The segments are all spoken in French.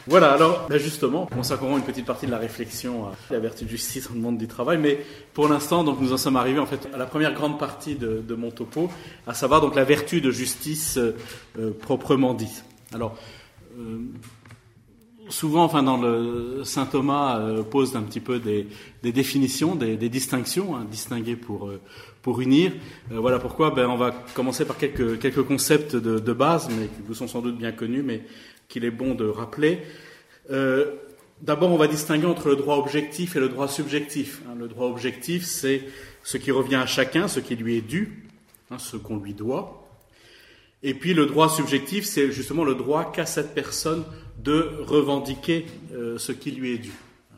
Voilà, alors justement, on consacrons une petite partie de la réflexion à la vertu de justice dans le monde du travail, mais pour l'instant, donc nous en sommes arrivés en fait à la première grande partie de mon topo, à savoir donc la vertu de justice proprement dite. Alors, souvent, enfin dans le Saint Thomas pose un petit peu des définitions, des distinctions, hein, distinguer pour unir. Voilà pourquoi on va commencer par quelques concepts de base, mais qui vous sont sans doute bien connus, mais qu'il est bon de rappeler. D'abord, on va distinguer entre le droit objectif et le droit subjectif. Le droit objectif, c'est ce qui revient à chacun, ce qui lui est dû, ce qu'on lui doit. Et puis le droit subjectif, c'est justement le droit qu'a cette personne de revendiquer ce qui lui est dû.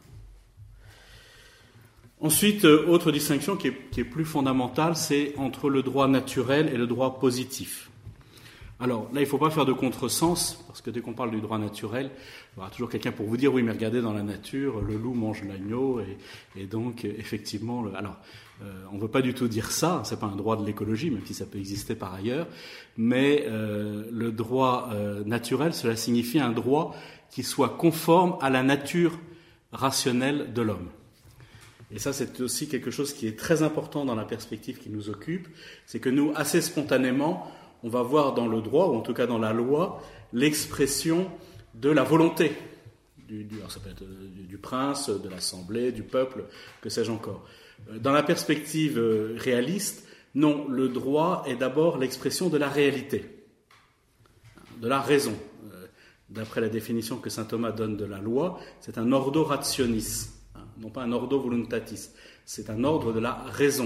Ensuite, autre distinction qui est plus fondamentale, c'est entre le droit naturel et le droit positif. Alors là, il ne faut pas faire de contresens, parce que dès qu'on parle du droit naturel, il y aura toujours quelqu'un pour vous dire, oui, mais regardez, dans la nature, le loup mange l'agneau, et donc, effectivement, on ne veut pas du tout dire ça, ce n'est pas un droit de l'écologie, même si ça peut exister par ailleurs, mais le droit naturel, cela signifie un droit qui soit conforme à la nature rationnelle de l'homme. Et ça, c'est aussi quelque chose qui est très important dans la perspective qui nous occupe, c'est que nous, assez spontanément, on va voir dans le droit, ou en tout cas dans la loi, l'expression de la volonté, alors ça peut être du prince, de l'assemblée, du peuple, que sais-je encore. Dans la perspective réaliste, non, le droit est d'abord l'expression de la réalité, de la raison. D'après la définition que saint Thomas donne de la loi, c'est un ordo rationis, non pas un ordo voluntatis, c'est un ordre de la raison.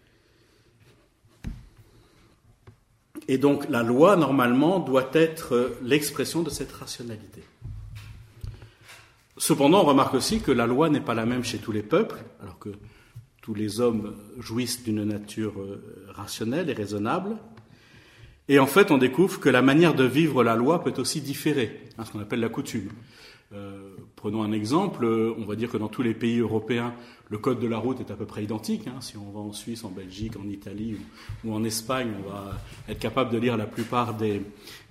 Et donc la loi, normalement, doit être l'expression de cette rationalité. Cependant, on remarque aussi que la loi n'est pas la même chez tous les peuples, alors que tous les hommes jouissent d'une nature rationnelle et raisonnable. Et en fait, on découvre que la manière de vivre la loi peut aussi différer, ce qu'on appelle la coutume. Prenons un exemple, on va dire que dans tous les pays européens, le code de la route est à peu près identique. Si on va en Suisse, en Belgique, en Italie ou en Espagne, on va être capable de lire la plupart des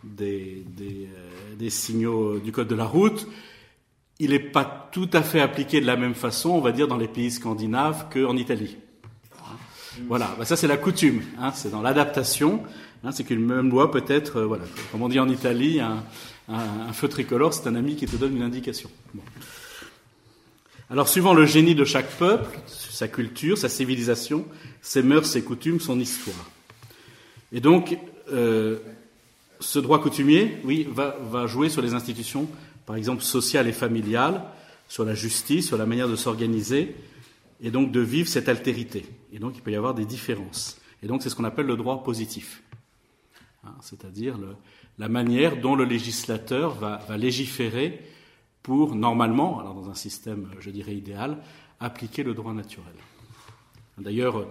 signaux du code de la route. Il n'est pas tout à fait appliqué de la même façon, on va dire, dans les pays scandinaves qu'en Italie. Voilà, ça c'est la coutume, c'est dans l'adaptation, c'est qu'une même loi peut être, comme on dit en Italie, un feu tricolore, c'est un ami qui te donne une indication. Bon. Alors, suivant le génie de chaque peuple, sa culture, sa civilisation, ses mœurs, ses coutumes, son histoire. Et donc, ce droit coutumier, oui, va jouer sur les institutions, par exemple sociales et familiales, sur la justice, sur la manière de s'organiser, et donc de vivre cette altérité. Et donc, il peut y avoir des différences. Et donc, c'est ce qu'on appelle le droit positif. C'est-à-dire la manière dont le législateur va légiférer pour, normalement, alors dans un système, je dirais, idéal, appliquer le droit naturel. D'ailleurs,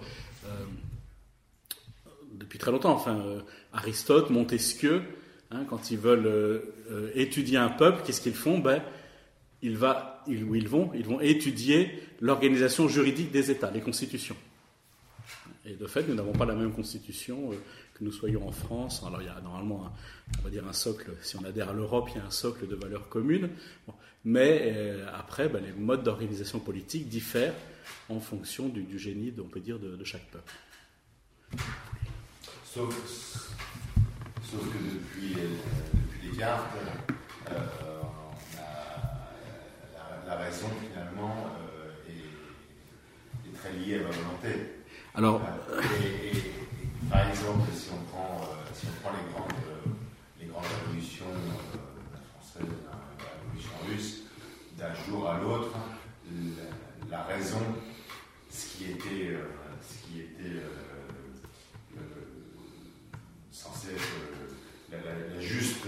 depuis très longtemps, Aristote, Montesquieu, quand ils veulent étudier un peuple, qu'est-ce qu'ils font ? Ils vont étudier l'organisation juridique des États, les constitutions. Et de fait, nous n'avons pas la même constitution que nous soyons en France. Alors il y a normalement, on va dire un socle, si on adhère à l'Europe, il y a un socle de valeurs communes. Bon. Mais après, les modes d'organisation politique diffèrent en fonction du génie, on peut dire, de chaque peuple. Sauf que depuis Descartes, la raison finalement est très liée à la volonté. Alors, et par exemple, si on prend les grandes révolutions, la française, la révolution russe, d'un jour à l'autre, la raison, ce qui était censé être la juste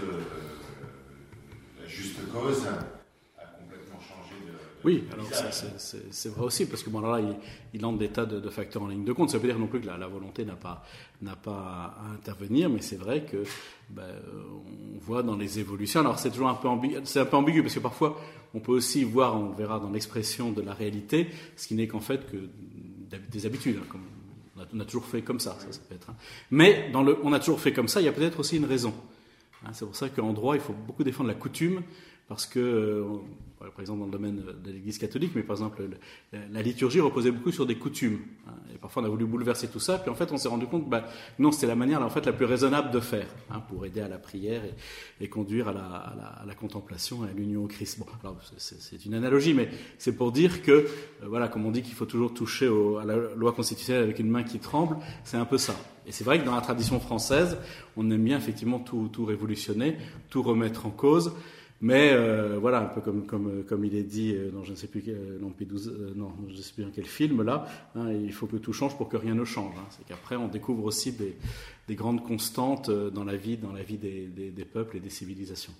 cause a complètement changé de oui, alors c'est vrai aussi, parce que là, il entre des tas de facteurs en ligne de compte. Ça veut dire non plus que la volonté n'a pas à intervenir, mais c'est vrai que on voit dans les évolutions. Alors c'est toujours un peu ambigu, parce que parfois on peut aussi voir, on verra dans l'expression de la réalité, ce qui n'est qu'en fait que des habitudes, comme on a toujours fait comme ça peut être. Mais on a toujours fait comme ça, il y a peut-être aussi une raison. C'est pour ça qu'en droit, il faut beaucoup défendre la coutume, parce que, par exemple dans le domaine de l'Église catholique, mais par exemple la liturgie reposait beaucoup sur des coutumes. Et parfois on a voulu bouleverser tout ça, puis en fait on s'est rendu compte que non, c'était la manière en fait la plus raisonnable de faire, pour aider à la prière et conduire à la contemplation et à l'union au Christ. Bon, alors c'est une analogie, mais c'est pour dire que, voilà, comme on dit qu'il faut toujours toucher à la loi constitutionnelle avec une main qui tremble, c'est un peu ça. Et c'est vrai que dans la tradition française, on aime bien effectivement tout révolutionner, tout remettre en cause. Mais voilà, un peu comme il est dit dans je ne sais plus je sais plus dans quel film là, il faut que tout change pour que rien ne change. C'est qu'après on découvre aussi des grandes constantes dans la vie des peuples et des civilisations.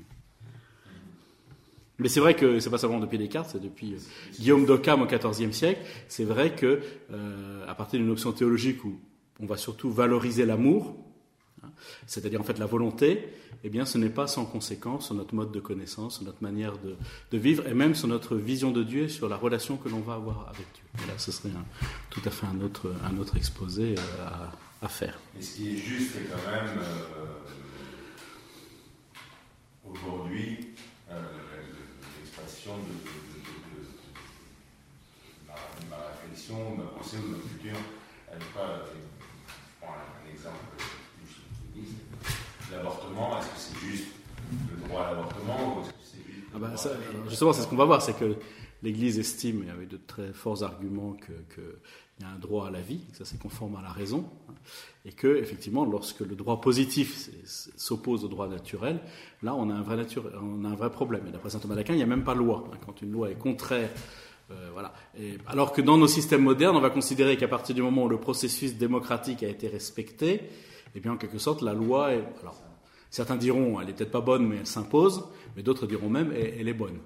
Mais c'est vrai que c'est pas seulement depuis Descartes, c'est depuis Guillaume d'Occam au XIVe siècle. C'est vrai que à partir d'une option théologique où on va surtout valoriser l'amour, c'est-à-dire en fait la volonté, eh bien ce n'est pas sans conséquence sur notre mode de connaissance, sur notre manière de vivre, et même sur notre vision de Dieu et sur la relation que l'on va avoir avec Dieu. Et là, ce serait tout à fait un autre exposé à faire. Et ce qui est juste, c'est quand même aujourd'hui l'expression de ma réflexion, de ma pensée ou de ma culture. Elle n'est pas. Je prends un exemple. L'avortement, est-ce que c'est juste le droit à l'avortement ou est-ce que c'est juste le droit alors justement, c'est ce qu'on va voir, c'est que l'Église estime, et avec de très forts arguments, qu'il y a un droit à la vie, que ça c'est conforme à la raison, et que effectivement, lorsque le droit positif s'oppose au droit naturel, là on a un vrai problème. Et d'après saint Thomas d'Aquin, il n'y a même pas de loi. Quand une loi est contraire, voilà. Alors que dans nos systèmes modernes, on va considérer qu'à partir du moment où le processus démocratique a été respecté, eh bien, en quelque sorte, la loi est... Alors, certains diront, elle n'est peut-être pas bonne, mais elle s'impose, mais d'autres diront même, elle est bonne.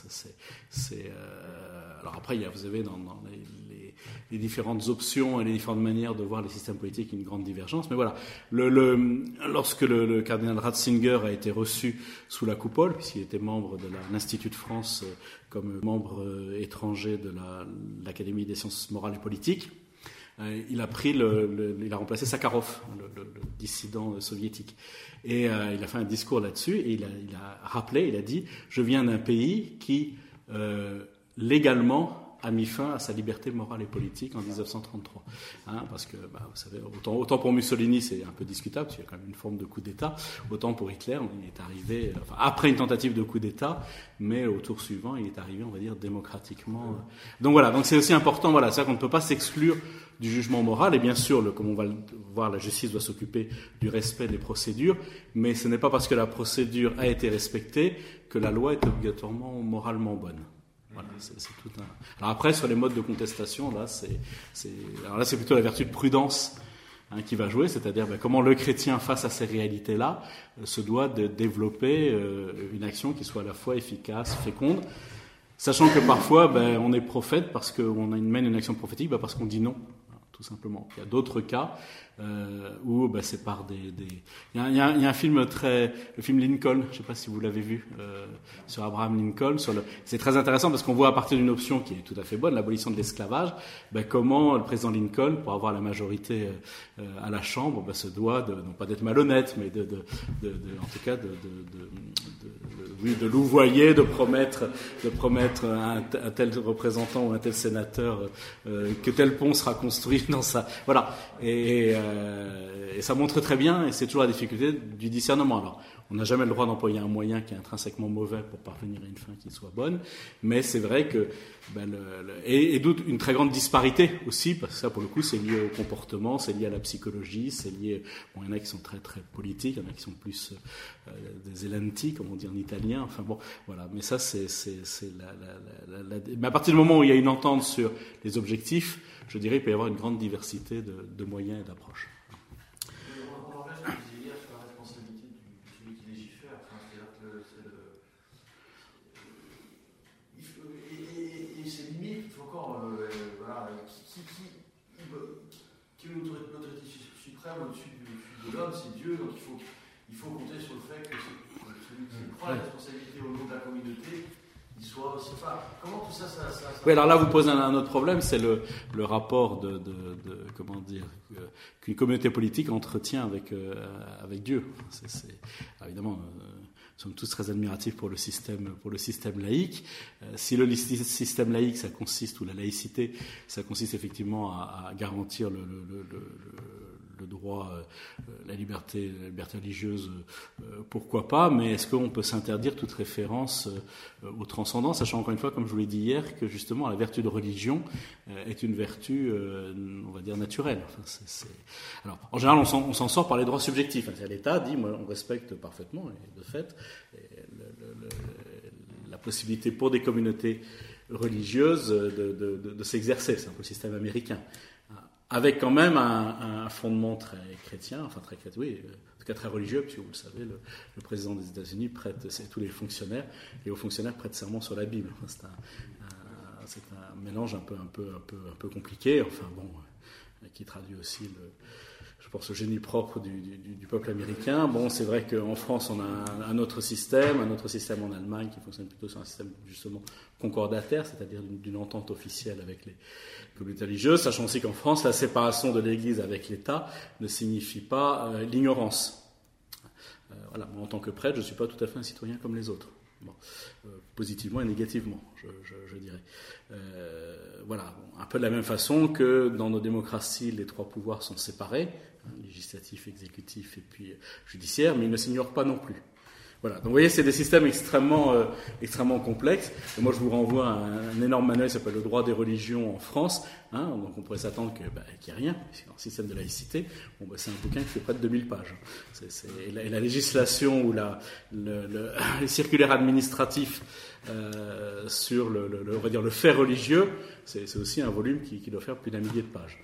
Alors après, vous avez dans les différentes options et les différentes manières de voir les systèmes politiques une grande divergence. Mais voilà, lorsque le cardinal Ratzinger a été reçu sous la coupole, puisqu'il était membre de l'Institut de France comme membre étranger de l'Académie des sciences morales et politiques, il a remplacé Sakharov, le dissident soviétique. Et il a fait un discours là-dessus et il a dit « Je viens d'un pays qui, légalement, a mis fin à sa liberté morale et politique en 1933. » Parce que, vous savez, autant pour Mussolini, c'est un peu discutable, parce qu'il y a quand même une forme de coup d'État, autant pour Hitler, il est arrivé, après une tentative de coup d'État, mais au tour suivant, il est arrivé, on va dire, démocratiquement. Donc voilà, donc c'est aussi important, voilà, c'est-à-dire qu'on ne peut pas s'exclure du jugement moral, et bien sûr, comme on va le voir, la justice doit s'occuper du respect des procédures, mais ce n'est pas parce que la procédure a été respectée que la loi est obligatoirement moralement bonne. Voilà, c'est tout un... Alors après, sur les modes de contestation, là, c'est plutôt la vertu de prudence qui va jouer, c'est-à-dire comment le chrétien, face à ces réalités-là, se doit de développer une action qui soit à la fois efficace, féconde, sachant que parfois, on est prophète parce qu'on mène une action prophétique, parce qu'on dit non, tout simplement. Il y a d'autres cas où c'est par Il y a un film le film Lincoln, je ne sais pas si vous l'avez vu, sur Abraham Lincoln. C'est très intéressant parce qu'on voit à partir d'une option qui est tout à fait bonne, l'abolition de l'esclavage, comment le président Lincoln, pour avoir la majorité à la Chambre, se doit non pas d'être malhonnête, mais en tout cas de louvoyer, de promettre à un tel représentant ou un tel sénateur que tel pont sera construit dans sa... Voilà. Et ça montre très bien, et c'est toujours la difficulté du discernement. Alors, on n'a jamais le droit d'employer un moyen qui est intrinsèquement mauvais pour parvenir à une fin qui soit bonne, mais c'est vrai que et d'où une très grande disparité aussi, parce que ça, pour le coup, c'est lié au comportement, c'est lié à la psychologie, c'est lié... Bon, il y en a qui sont très, très politiques, il y en a qui sont plus des elanti, comme on dit en italien, enfin bon, voilà. Mais ça, mais à partir du moment où il y a une entente sur les objectifs, je dirais qu'il peut y avoir une grande diversité de moyens et d'approches. On en revient à ce que vous disiez hier sur la responsabilité de celui qui légifère. C'est-à-dire que et c'est limite, il faut encore... qui est l'autorité suprême au-dessus de l'homme, c'est Dieu, donc il faut compter sur le fait que celui qui prend la responsabilité au nom de la communauté, il soit aussi... comment tout ça... Oui, alors là, vous posez un autre problème, c'est le rapport comment dire, qu'une communauté politique entretient avec Dieu. C'est évidemment... sommes tous très admiratifs pour le système laïque. Si le système laïque, ça consiste, ou la laïcité, ça consiste effectivement à garantir le droit, la liberté religieuse, pourquoi pas, mais est-ce qu'on peut s'interdire toute référence au transcendant, sachant encore une fois, comme je vous l'ai dit hier, que justement la vertu de religion est une vertu, on va dire, naturelle. Enfin, Alors, en général, on s'en sort par les droits subjectifs. L'État dit, moi, on respecte parfaitement, et de fait, la possibilité pour des communautés religieuses de s'exercer. C'est un peu le système américain. Avec quand même un fondement très chrétien, oui, en tout cas très religieux, puisque vous le savez, le président des États-Unis c'est tous les fonctionnaires, et aux fonctionnaires prête serment sur la Bible. Enfin, c'est un mélange un peu compliqué, enfin bon, qui traduit aussi je pense, le génie propre du peuple américain. Bon, c'est vrai qu'en France, on a un autre système en Allemagne qui fonctionne plutôt sur un système justement concordataire, c'est-à-dire d'une entente officielle avec les communautés religieuses, sachant aussi qu'en France, la séparation de l'Église avec l'État ne signifie pas l'ignorance. Voilà, moi, en tant que prêtre, je ne suis pas tout à fait un citoyen comme les autres. Bon, positivement et négativement, je dirais. Voilà, un peu de la même façon que dans nos démocraties, les trois pouvoirs sont séparés, législatif, exécutif et puis judiciaire, mais ils ne s'ignorent pas non plus. Voilà, donc vous voyez, c'est des systèmes extrêmement complexes. Et moi, je vous renvoie à un énorme manuel qui s'appelle Le droit des religions en France. Donc on pourrait s'attendre qu'il n'y ait rien, puisque dans le système de laïcité, c'est un bouquin qui fait près de 2000 pages. Et la législation ou les circulaires administratifs sur on va dire le fait religieux, c'est aussi un volume qui doit faire plus d'un millier de pages.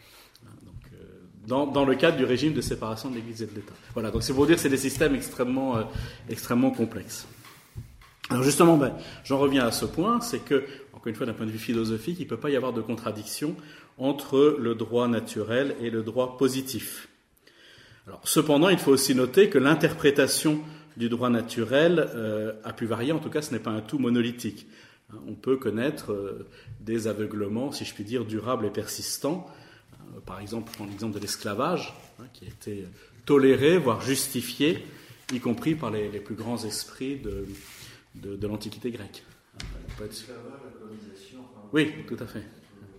Dans le cadre du régime de séparation de l'Église et de l'État. Voilà, donc c'est pour dire que c'est des systèmes extrêmement complexes. Alors justement, j'en reviens à ce point, c'est que, encore une fois, d'un point de vue philosophique, il ne peut pas y avoir de contradiction entre le droit naturel et le droit positif. Alors, cependant, il faut aussi noter que l'interprétation du droit naturel a pu varier, en tout cas ce n'est pas un tout monolithique. On peut connaître des aveuglements, si je puis dire, durables et persistants. Par exemple, je prends l'exemple de l'esclavage, qui a été toléré, voire justifié, y compris par les plus grands esprits de l'Antiquité grecque. L'esclavage, la colonisation. Oui, tout à fait.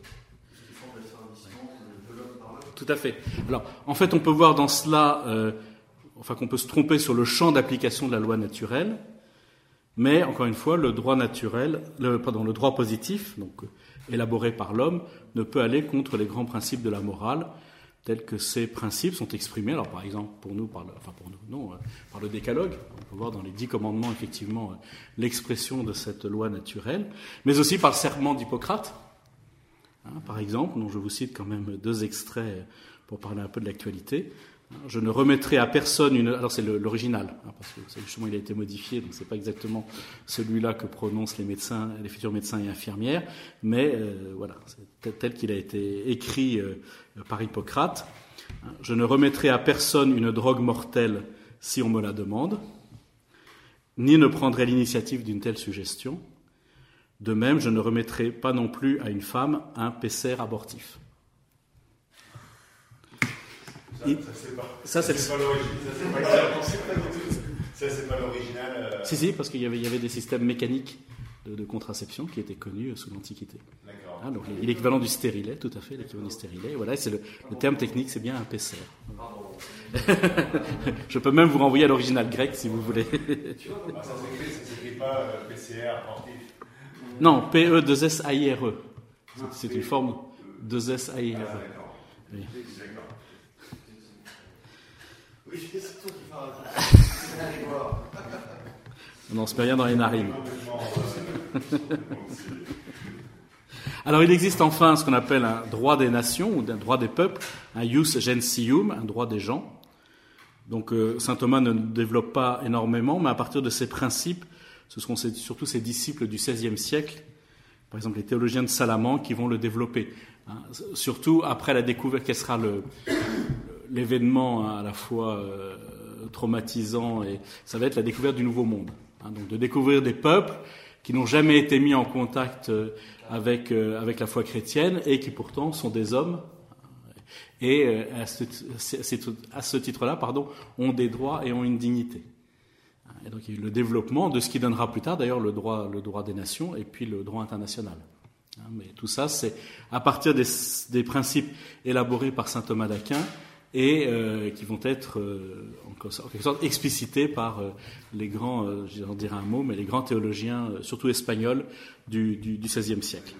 Tout à fait. Alors, en fait, on peut voir dans cela, qu'on peut se tromper sur le champ d'application de la loi naturelle, mais encore une fois, le droit positif, donc élaboré par l'homme, ne peut aller contre les grands principes de la morale, tels que ces principes sont exprimés, alors par exemple par le décalogue. On peut voir dans les 10 commandements effectivement l'expression de cette loi naturelle, mais aussi par le serment d'Hippocrate, par exemple, dont je vous cite quand même 2 extraits pour parler un peu de l'actualité. Je ne remettrai à personne alors c'est l'original, parce que justement il a été modifié, donc c'est pas exactement celui-là que prononcent les futurs médecins et infirmières, mais voilà, c'est tel qu'il a été écrit par Hippocrate. Je ne remettrai à personne une drogue mortelle si on me la demande, ni ne prendrai l'initiative d'une telle suggestion. De même, je ne remettrai pas non plus à une femme un pécère abortif. Ça, c'est pas l'original. Si, parce qu'il y avait des systèmes mécaniques de contraception qui étaient connus sous l'Antiquité. D'accord. Donc l'équivalent du stérilet, tout à fait, l'équivalent du stérilet. Voilà, c'est le terme technique, c'est bien un pécère. Je peux même vous renvoyer à l'original grec si vous voulez. Ça s'écrit pas PCR abortif. Non, P-E-2-S-A-I-R-E. C'est une forme 2-S-A-I-R-E. Oui. On se met rien dans les narines. Alors il existe enfin ce qu'on appelle un droit des nations ou un droit des peuples, un ius gentium, un droit des gens. Donc saint Thomas ne développe pas énormément, mais à partir de ces principes, ce seront surtout ses disciples du XVIe siècle, par exemple les théologiens de Salamanque, qui vont le développer. Surtout après la découverte, quel sera l'événement à la fois traumatisant, et ça va être la découverte du Nouveau Monde. Donc de découvrir des peuples qui n'ont jamais été mis en contact avec la foi chrétienne et qui pourtant sont des hommes et à ce titre-là, ont des droits et ont une dignité. Et donc il y a eu le développement de ce qui donnera plus tard d'ailleurs le droit des nations et puis le droit international. Mais tout ça, c'est à partir des principes élaborés par saint Thomas d'Aquin et qui vont être en quelque sorte explicités par les grands, j'en dirais un mot, mais les grands théologiens, surtout espagnols, du XVIe siècle.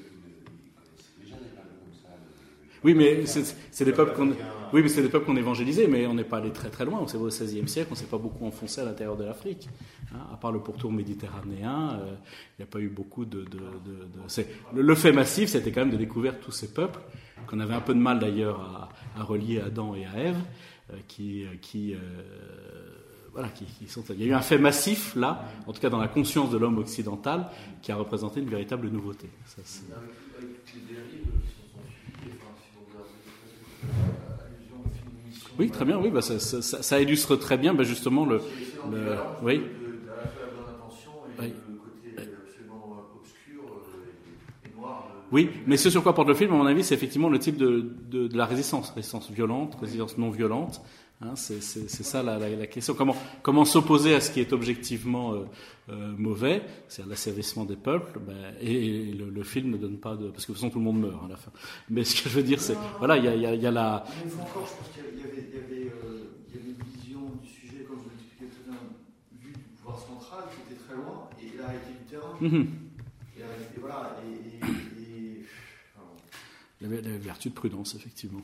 Oui, mais c'est des peuples qu'on évangélisait, mais on n'est pas allé très très loin. On s'est au XVIe siècle, on ne s'est pas beaucoup enfoncé à l'intérieur de l'Afrique. À part le pourtour méditerranéen, il n'y a pas eu beaucoup le fait massif, c'était quand même de découvrir tous ces peuples, qu'on avait un peu de mal d'ailleurs à relier à Adam et à Ève, qui sont... Il y a eu un fait massif, là, en tout cas dans la conscience de l'homme occidental, qui a représenté une véritable nouveauté. Ça, c'est... Oui, très bien. Oui, ça illustre très bien, justement le. Oui. Oui, mais ce sur quoi porte le film, à mon avis, c'est effectivement le type de la résistance violente, résistance non violente. C'est ça la question. Comment s'opposer à ce qui est objectivement mauvais, c'est-à-dire l'asservissement des peuples, et le film ne donne pas de... Parce que de toute façon, tout le monde meurt à la fin. Mais ce que je veux dire, c'est... Voilà, il y a la... Une fois encore, je pense qu'il y avait une vision du sujet, comme je l'expliquais très bien, vue du pouvoir central, qui était très loin, et là, était du terrain. Et voilà, Il y avait la vertu de prudence, effectivement.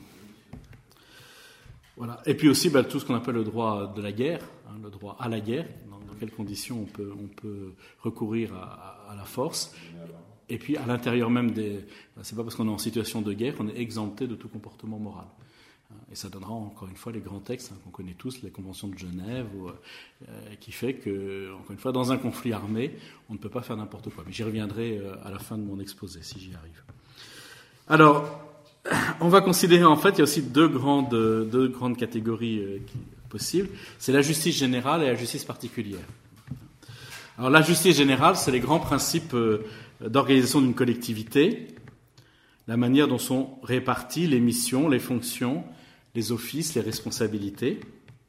Voilà. Et puis aussi tout ce qu'on appelle le droit de la guerre, le droit à la guerre, dans quelles conditions on peut recourir à la force. Et puis à l'intérieur même c'est pas parce qu'on est en situation de guerre qu'on est exempté de tout comportement moral. Et ça donnera encore une fois les grands textes qu'on connaît tous, les conventions de Genève, qui fait que, encore une fois, dans un conflit armé, on ne peut pas faire n'importe quoi. Mais j'y reviendrai à la fin de mon exposé, si j'y arrive. Alors, on va considérer, en fait, il y a aussi deux grandes catégories possibles. C'est la justice générale et la justice particulière. Alors, la justice générale, c'est les grands principes d'organisation d'une collectivité, la manière dont sont réparties les missions, les fonctions, les offices, les responsabilités.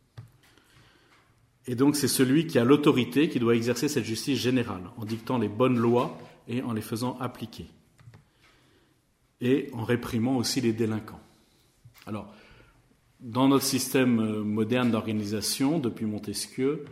Et donc, c'est celui qui a l'autorité qui doit exercer cette justice générale, en dictant les bonnes lois et en les faisant appliquer. Et en réprimant aussi les délinquants. Alors, dans notre système moderne d'organisation, depuis Montesquieu,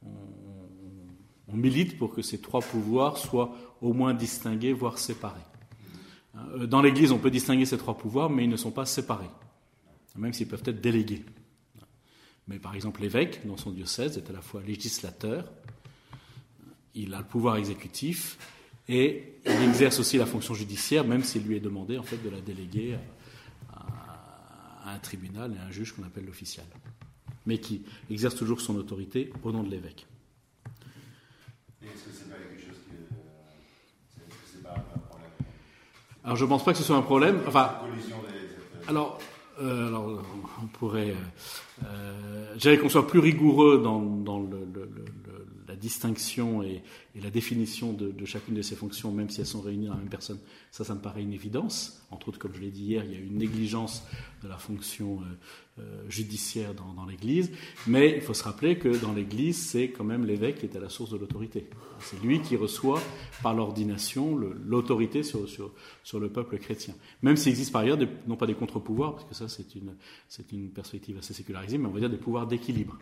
on milite pour que ces trois pouvoirs soient au moins distingués, voire séparés. Dans l'Église, on peut distinguer ces trois pouvoirs, mais ils ne sont pas séparés, même s'ils peuvent être délégués. Mais par exemple, l'évêque, dans son diocèse, est à la fois législateur, il a le pouvoir exécutif, et il exerce aussi la fonction judiciaire, même s'il lui est demandé en fait de la déléguer à un tribunal et à un juge qu'on appelle l'official, mais qui exerce toujours son autorité au nom de l'évêque. Et est-ce que c'est pas quelque chose est-ce que c'est pas un problème? Alors je ne pense pas que ce soit un problème. Enfin, alors on pourrait. J'aimerais qu'on soit plus rigoureux dans la distinction et la définition de chacune de ces fonctions, même si elles sont réunies dans la même personne. Ça me paraît une évidence. Entre autres, comme je l'ai dit hier, il y a une négligence de la fonction judiciaire dans l'Église. Mais il faut se rappeler que dans l'Église, c'est quand même l'évêque qui est à la source de l'autorité. C'est lui qui reçoit par l'ordination l'autorité sur le peuple chrétien. Même s'il existe par ailleurs non pas des contre-pouvoirs, parce que ça c'est une perspective assez sécularisée, mais on va dire des pouvoirs d'équilibre.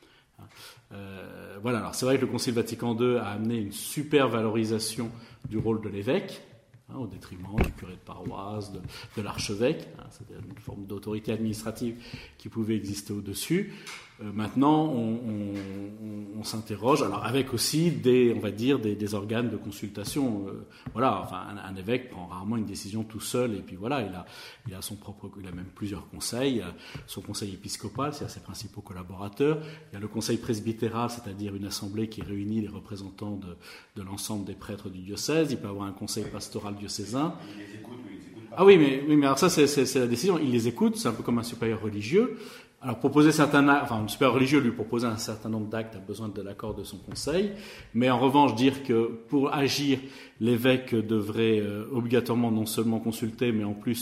Voilà. Alors c'est vrai que le Concile Vatican II a amené une super valorisation du rôle de l'évêque, au détriment du curé de paroisse, de l'archevêque. C'était une forme d'autorité administrative qui pouvait exister au-dessus. Maintenant, on s'interroge, alors avec aussi des organes de consultation. Voilà, enfin, un évêque prend rarement une décision tout seul, et puis voilà, il a même plusieurs conseils. Son conseil épiscopal, c'est-à-dire ses principaux collaborateurs. Il y a le conseil presbytéral, c'est-à-dire une assemblée qui réunit les représentants de l'ensemble des prêtres du diocèse. Il peut avoir un conseil pastoral diocésain. Il les écoute ou il les écoute pas? Ah oui, mais alors ça, c'est la décision. Il les écoute, c'est un peu comme un supérieur religieux. Alors, un supérieur religieux lui proposer un certain nombre d'actes a besoin de l'accord de son conseil, mais en revanche, dire que pour agir, l'évêque devrait obligatoirement non seulement consulter, mais en plus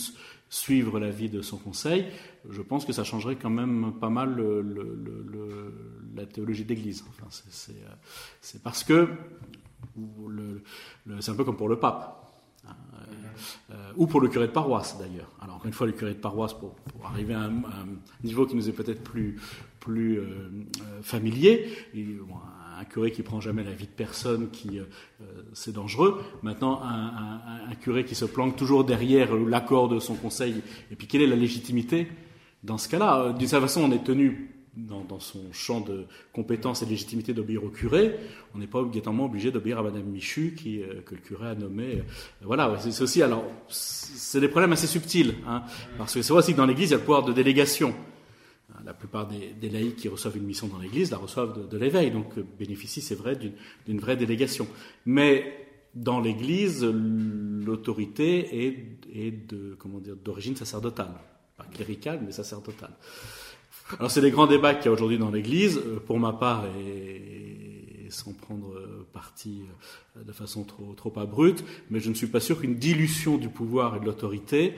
suivre l'avis de son conseil, je pense que ça changerait quand même pas mal la théologie de l'Église. Enfin, c'est parce que c'est un peu comme pour le pape. Ou pour le curé de paroisse d'ailleurs. Alors encore une fois, le curé de paroisse, pour arriver à un niveau qui nous est peut-être plus familier, un curé qui prend jamais la vie de personne, c'est dangereux. Maintenant, un curé qui se planque toujours derrière l'accord de son conseil, et puis quelle est la légitimité dans ce cas-là? D'une certaine façon, on est tenu dans son champ de compétences et de légitimité d'obéir au curé. On n'est pas obligatoirement obligé d'obéir à Madame Michu que le curé a nommé. Voilà, c'est aussi. Alors, c'est des problèmes assez subtils, hein, parce que c'est vrai aussi que dans l'Église, il y a le pouvoir de délégation. La plupart des laïcs qui reçoivent une mission dans l'Église la reçoivent de l'éveil, donc bénéficient, c'est vrai, d'une vraie délégation. Mais dans l'Église, l'autorité est d'origine sacerdotale, pas cléricale, mais sacerdotale. Alors c'est des grands débats qu'il y a aujourd'hui dans l'Église, pour ma part, et sans prendre parti de façon trop abrupte, mais je ne suis pas sûr qu'une dilution du pouvoir et de l'autorité,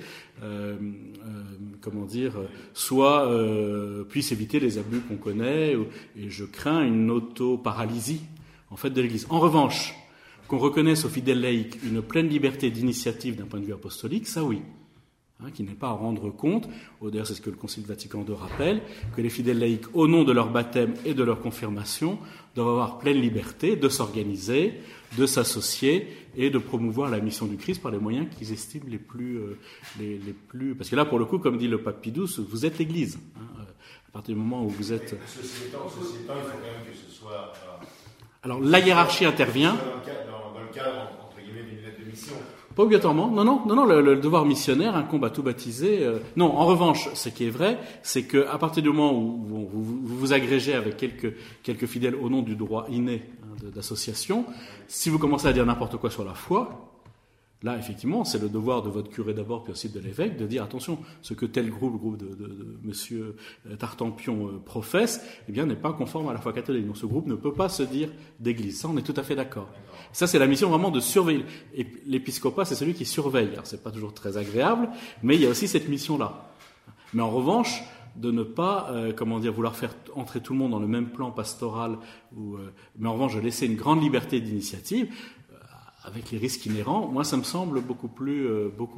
puisse éviter les abus qu'on connaît, et je crains une auto-paralysie en fait de l'Église. En revanche, qu'on reconnaisse aux fidèles laïcs une pleine liberté d'initiative d'un point de vue apostolique, ça oui. Qui n'est pas à rendre compte, d'ailleurs c'est ce que le Concile Vatican II rappelle, que les fidèles laïcs, au nom de leur baptême et de leur confirmation, doivent avoir pleine liberté de s'organiser, de s'associer et de promouvoir la mission du Christ par les moyens qu'ils estiment les plus... Parce que là, pour le coup, comme dit le pape Pie XII, vous êtes l'Église. À partir du moment où vous êtes... Ceci étant, il faut quand même que ce soit... Alors, la hiérarchie intervient... Dans le cadre, entre guillemets, d'une lettre de mission. Pas obligatoirement. Non. Le devoir missionnaire incombe à tout baptisé. Non, en revanche, ce qui est vrai, c'est que à partir du moment où vous vous agrégez avec quelques fidèles au nom du droit inné d'association, si vous commencez à dire n'importe quoi sur la foi, là, effectivement, c'est le devoir de votre curé d'abord, puis aussi de l'évêque, de dire attention, ce que tel groupe, le groupe de Monsieur Tartampion professe, eh bien, n'est pas conforme à la foi catholique. Donc, ce groupe ne peut pas se dire d'église. Ça, on est tout à fait d'accord. Ça, c'est la mission vraiment de surveiller. Et l'épiscopat, c'est celui qui surveille. Alors, c'est pas toujours très agréable, mais il y a aussi cette mission-là. Mais en revanche, de ne pas, vouloir faire entrer tout le monde dans le même plan pastoral, mais en revanche, de laisser une grande liberté d'initiative, avec les risques inhérents, moi, ça me semble beaucoup plus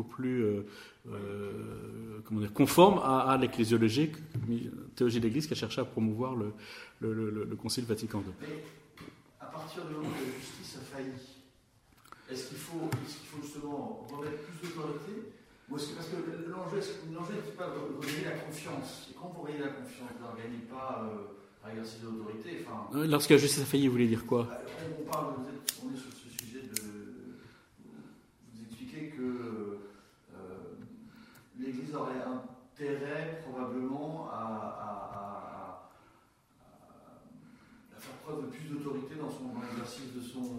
conforme à l'ecclésiologie, théologie de l'Église qui a cherché à promouvoir le Concile Vatican II. Mais à partir du moment où la justice a failli, est-ce qu'il faut justement remettre plus d'autorité, ou est-ce que, parce que l'enjeu n'est pas de regagner la confiance, et quand vous regagnez la confiance, vous ne regagnez pas à exercer de l'autorité. Lorsque la justice a failli, vous voulez dire quoi? On est sur ce sujet de... Vous expliquez que l'Église aurait intérêt probablement à faire preuve de plus d'autorité dans l'exercice de son...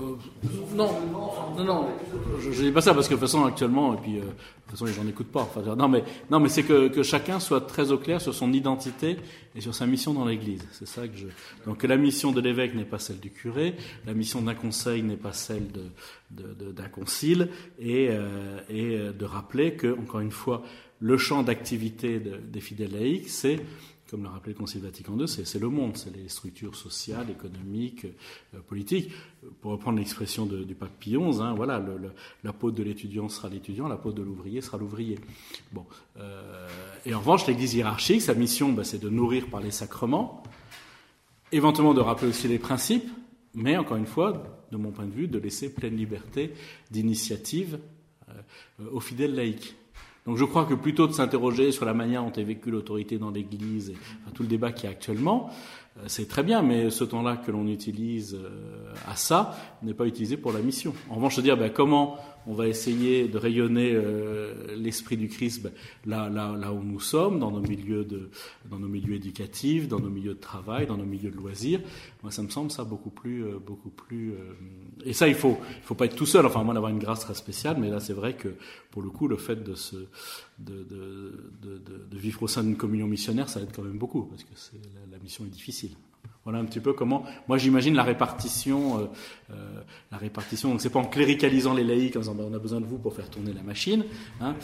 Non. Je ne dis pas ça parce que de toute façon actuellement, et puis de toute façon les gens n'écoutent pas. Enfin, non mais c'est que chacun soit très au clair sur son identité et sur sa mission dans l'Église. C'est ça que donc la mission de l'évêque n'est pas celle du curé, la mission d'un conseil n'est pas celle d'un concile, et de rappeler que, encore une fois, le champ d'activité des fidèles laïcs, c'est, comme l'a rappelé le Concile Vatican II, c'est le monde, c'est les structures sociales, économiques, politiques. Pour reprendre l'expression du pape Pie XI, voilà, l'apôtre de l'étudiant sera l'étudiant, l'apôtre de l'ouvrier sera l'ouvrier. Bon, et en revanche, l'Église hiérarchique, sa mission, c'est de nourrir par les sacrements, éventuellement de rappeler aussi les principes, mais encore une fois, de mon point de vue, de laisser pleine liberté d'initiative aux fidèles laïcs. Donc je crois que plutôt de s'interroger sur la manière dont est vécue l'autorité dans l'Église, et tout le débat qu'il y a actuellement, c'est très bien, mais ce temps-là que l'on utilise à ça n'est pas utilisé pour la mission. En revanche, se dire comment on va essayer de rayonner l'esprit du Christ là où nous sommes, dans nos milieux éducatifs, dans nos milieux de travail, dans nos milieux de loisirs, moi ça me semble ça beaucoup plus et ça il faut pas être tout seul, enfin à moins d'avoir une grâce très spéciale, mais là c'est vrai que pour le coup le fait de vivre au sein d'une communion missionnaire, ça aide quand même beaucoup, parce que la mission est difficile. Voilà un petit peu comment, moi j'imagine la répartition, donc c'est pas en cléricalisant les laïcs en disant on a besoin de vous pour faire tourner la machine, hein,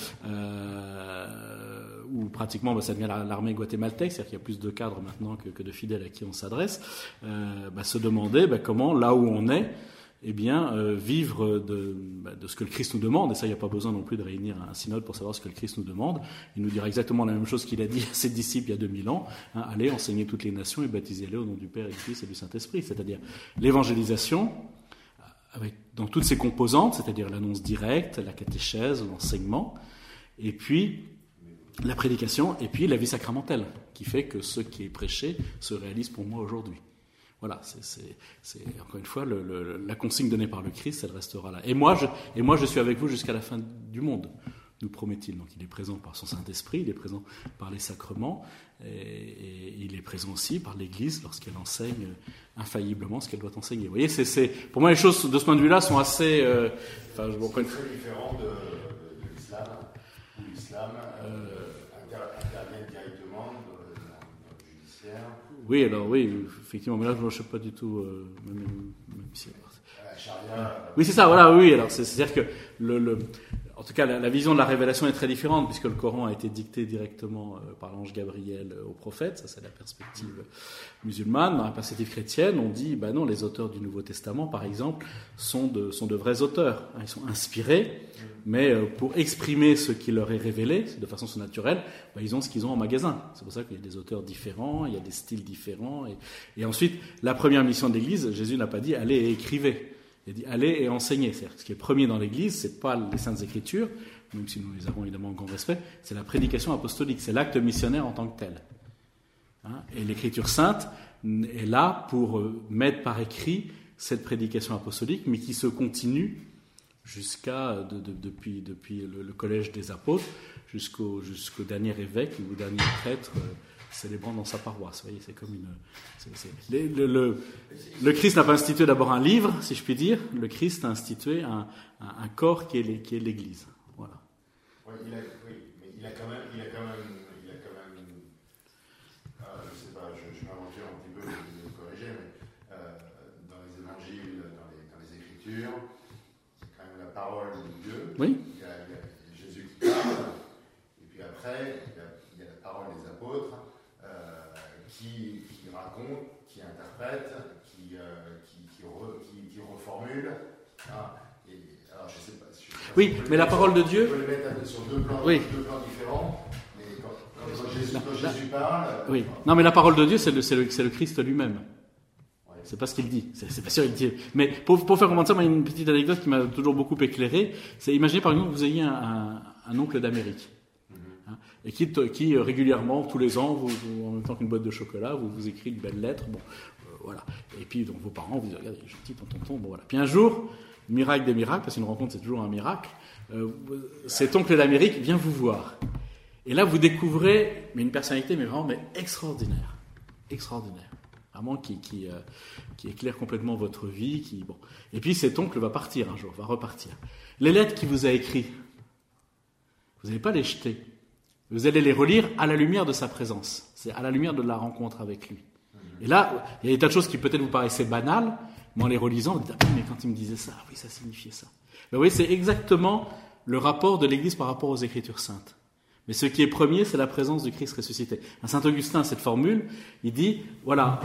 ou pratiquement ça devient l'armée guatémaltèque, c'est-à-dire qu'il y a plus de cadres maintenant que de fidèles à qui on s'adresse, se demander comment là où on est, vivre de ce que le Christ nous demande, et ça il n'y a pas besoin non plus de réunir un synode pour savoir ce que le Christ nous demande. Il nous dira exactement la même chose qu'il a dit à ses disciples il y a 2000 ans, hein, allez enseigner toutes les nations et baptisez-les au nom du Père et du Fils et du Saint-Esprit, c'est-à-dire l'évangélisation dans toutes ses composantes, c'est-à-dire l'annonce directe, la catéchèse, l'enseignement, et puis la prédication, et puis la vie sacramentelle, qui fait que ce qui est prêché se réalise pour moi aujourd'hui. Voilà, c'est encore une fois la consigne donnée par le Christ, elle restera là. Et moi, je suis avec vous jusqu'à la fin du monde, nous promet-il. Donc, il est présent par son Saint-Esprit, il est présent par les sacrements, et il est présent aussi par l'Église lorsqu'elle enseigne infailliblement ce qu'elle doit enseigner. Vous voyez, pour moi, les choses de ce point de vue-là sont assez. C'est très différent de l'islam, où l'islam intervient directement dans le judiciaire. Oui, alors oui, effectivement, mais là je ne sais pas du tout, même si... La charia... Oui, c'est ça, voilà, oui, alors c'est-à-dire que en tout cas la vision de la révélation est très différente, puisque le Coran a été dicté directement par l'ange Gabriel au prophète, ça c'est la perspective musulmane. Dans la perspective chrétienne, on dit, non, les auteurs du Nouveau Testament, par exemple, sont de vrais auteurs, ils sont inspirés, mais pour exprimer ce qui leur est révélé, de façon surnaturelle, ils ont ce qu'ils ont en magasin. C'est pour ça qu'il y a des auteurs différents, il y a des styles différents, et ensuite, la première mission de l'Église, Jésus n'a pas dit « allez et écrivez ». Il dit « allez et enseignez ». C'est-à-dire que ce qui est premier dans l'Église, c'est pas les Saintes Écritures, même si nous les avons évidemment en grand respect, c'est la prédication apostolique, c'est l'acte missionnaire en tant que tel. Hein, et l'Écriture sainte est là pour mettre par écrit cette prédication apostolique, mais qui se continue jusqu'à depuis le collège des apôtres jusqu'au dernier évêque ou dernier prêtre célébrant dans sa paroisse. Vous voyez, c'est comme le Christ n'a pas institué d'abord un livre, si je puis dire. Le Christ a institué un corps qui est l'Église. Voilà. Oui, mais il a quand même je sais pas, je m'aventure un petit peu, je vais me corriger, mais dans les évangiles, dans les Écritures, c'est quand même la parole de Dieu. Oui. Il y a Jésus qui parle, et puis après, il y a la parole des apôtres qui raconte, qui interprète, qui reformule. Alors je sais pas. Oui, mais la parole de Dieu. On peut le mettre sur deux plans différents. Mais quand Jésus parle. Oui. Non, mais la parole de Dieu, c'est le Christ lui-même. Ouais. C'est pas ce qu'il dit. C'est pas sûr il dit. Mais pour faire comprendre ça, moi, il y a une petite anecdote qui m'a toujours beaucoup éclairé. C'est imaginez par exemple que vous ayez un oncle d'Amérique. Et qui régulièrement, tous les ans, en même temps qu'une boîte de chocolat, vous écrit une belle lettre, voilà. Et puis donc vos parents vous disent regardez, gentil tonton, voilà. Puis un jour, miracle des miracles, parce qu'une rencontre c'est toujours un miracle, cet oncle d'Amérique vient vous voir. Et là vous découvrez une personnalité vraiment extraordinaire, vraiment qui éclaire complètement votre vie, Et puis cet oncle va partir un jour, va repartir. Les lettres qu'il vous a écrites, vous n'allez pas les jeter. Vous allez les relire à la lumière de sa présence. C'est à la lumière de la rencontre avec lui. Et là, il y a des tas de choses qui peut-être vous paraissaient banales, mais en les relisant, vous dites « Ah, mais quand il me disait ça, oui, ça signifiait ça. » Ben, vous voyez, c'est exactement le rapport de l'Église par rapport aux Écritures saintes. Mais ce qui est premier, c'est la présence du Christ ressuscité. Saint Augustin a cette formule, il dit, voilà,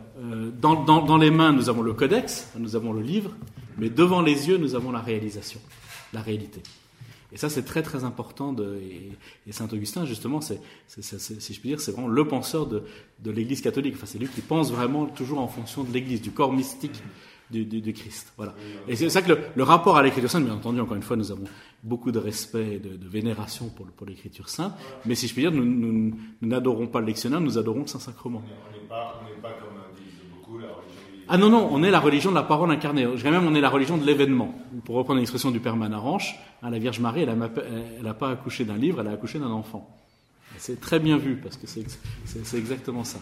dans les mains, nous avons le codex, nous avons le livre, mais devant les yeux, nous avons la réalisation, la réalité. Et ça, c'est très très important. Et Saint Augustin, justement, si je puis dire, c'est vraiment le penseur de l'Église catholique. Enfin, c'est lui qui pense vraiment toujours en fonction de l'Église, du corps mystique du Christ. Voilà. Et c'est ça que le rapport à l'Écriture sainte, bien entendu, encore une fois, nous avons beaucoup de respect et de vénération pour l'Écriture sainte. Mais si je puis dire, nous n'adorons pas le lectionnaire, nous adorons le Saint-Sacrement. On n'est pas comme disent beaucoup la religion. Ah non, on est la religion de la parole incarnée. Je dirais même on est la religion de l'événement. Pour reprendre l'expression du père Manaranche, la Vierge Marie, elle n'a pas accouché d'un livre, elle a accouché d'un enfant. Et c'est très bien vu, parce que c'est exactement ça.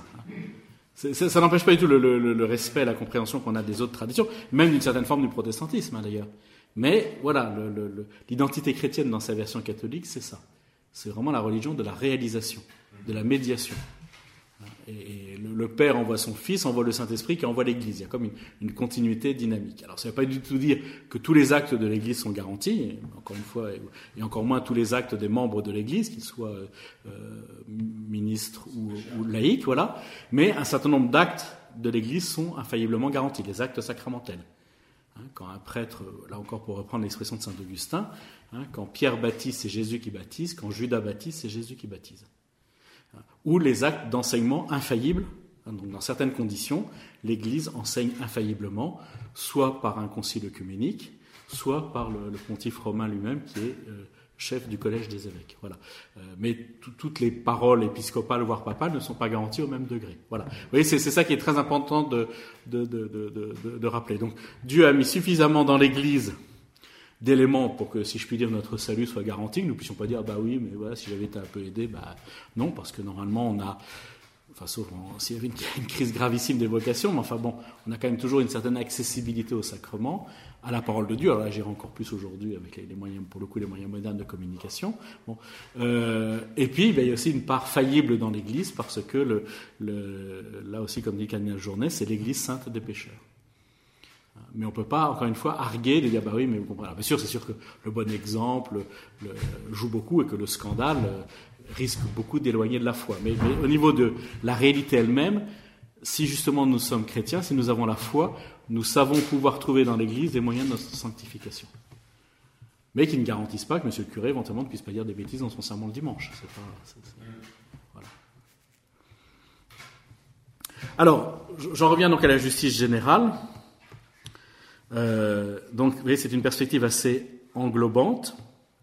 Ça n'empêche pas du tout le respect et la compréhension qu'on a des autres traditions, même d'une certaine forme du protestantisme, d'ailleurs. Mais voilà, l'identité chrétienne dans sa version catholique, c'est ça. C'est vraiment la religion de la réalisation, de la médiation. Et le Père envoie son Fils, envoie le Saint-Esprit qui envoie l'Église. Il y a comme une continuité dynamique. Alors ça ne veut pas du tout dire que tous les actes de l'Église sont garantis, encore une fois, et encore moins tous les actes des membres de l'Église, qu'ils soient ministres ou laïcs, voilà. Mais un certain nombre d'actes de l'Église sont infailliblement garantis, les actes sacramentels. Quand un prêtre, là encore pour reprendre l'expression de saint Augustin, quand Pierre baptise, c'est Jésus qui baptise, quand Judas baptise, c'est Jésus qui baptise. Ou les actes d'enseignement infaillibles, donc dans certaines conditions, l'Église enseigne infailliblement, soit par un concile œcuménique, soit par le pontife romain lui-même qui est chef du collège des évêques. Voilà. Mais toutes les paroles épiscopales, voire papales, ne sont pas garanties au même degré. Voilà. Vous voyez, c'est ça qui est très important de rappeler. Donc, Dieu a mis suffisamment dans l'Église d'éléments pour que, si je puis dire, notre salut soit garanti, que nous ne puissions pas dire, bah oui, mais voilà, si j'avais été un peu aidé, bah non, parce que normalement on a, enfin sauf s'il y avait une crise gravissime des vocations, mais enfin bon, on a quand même toujours une certaine accessibilité au sacrement, à la parole de Dieu. Alors là, j'irai encore plus aujourd'hui avec les moyens, pour le coup, les moyens modernes de communication. Bon, et puis, il y a aussi une part faillible dans l'Église, parce que là aussi, comme dit Cardinal Journet, c'est l'Église sainte des pécheurs. Mais on ne peut pas, encore une fois, arguer de dire, bah oui, mais vous comprenez. Bien sûr, c'est sûr que le bon exemple joue beaucoup et que le scandale risque beaucoup d'éloigner de la foi. Mais au niveau de la réalité elle-même, si justement nous sommes chrétiens, si nous avons la foi, nous savons pouvoir trouver dans l'Église des moyens de notre sanctification. Mais qui ne garantissent pas que monsieur le curé, éventuellement, ne puisse pas dire des bêtises dans son sermon le dimanche. Voilà. Alors, j'en reviens donc à la justice générale. Donc, vous voyez, c'est une perspective assez englobante.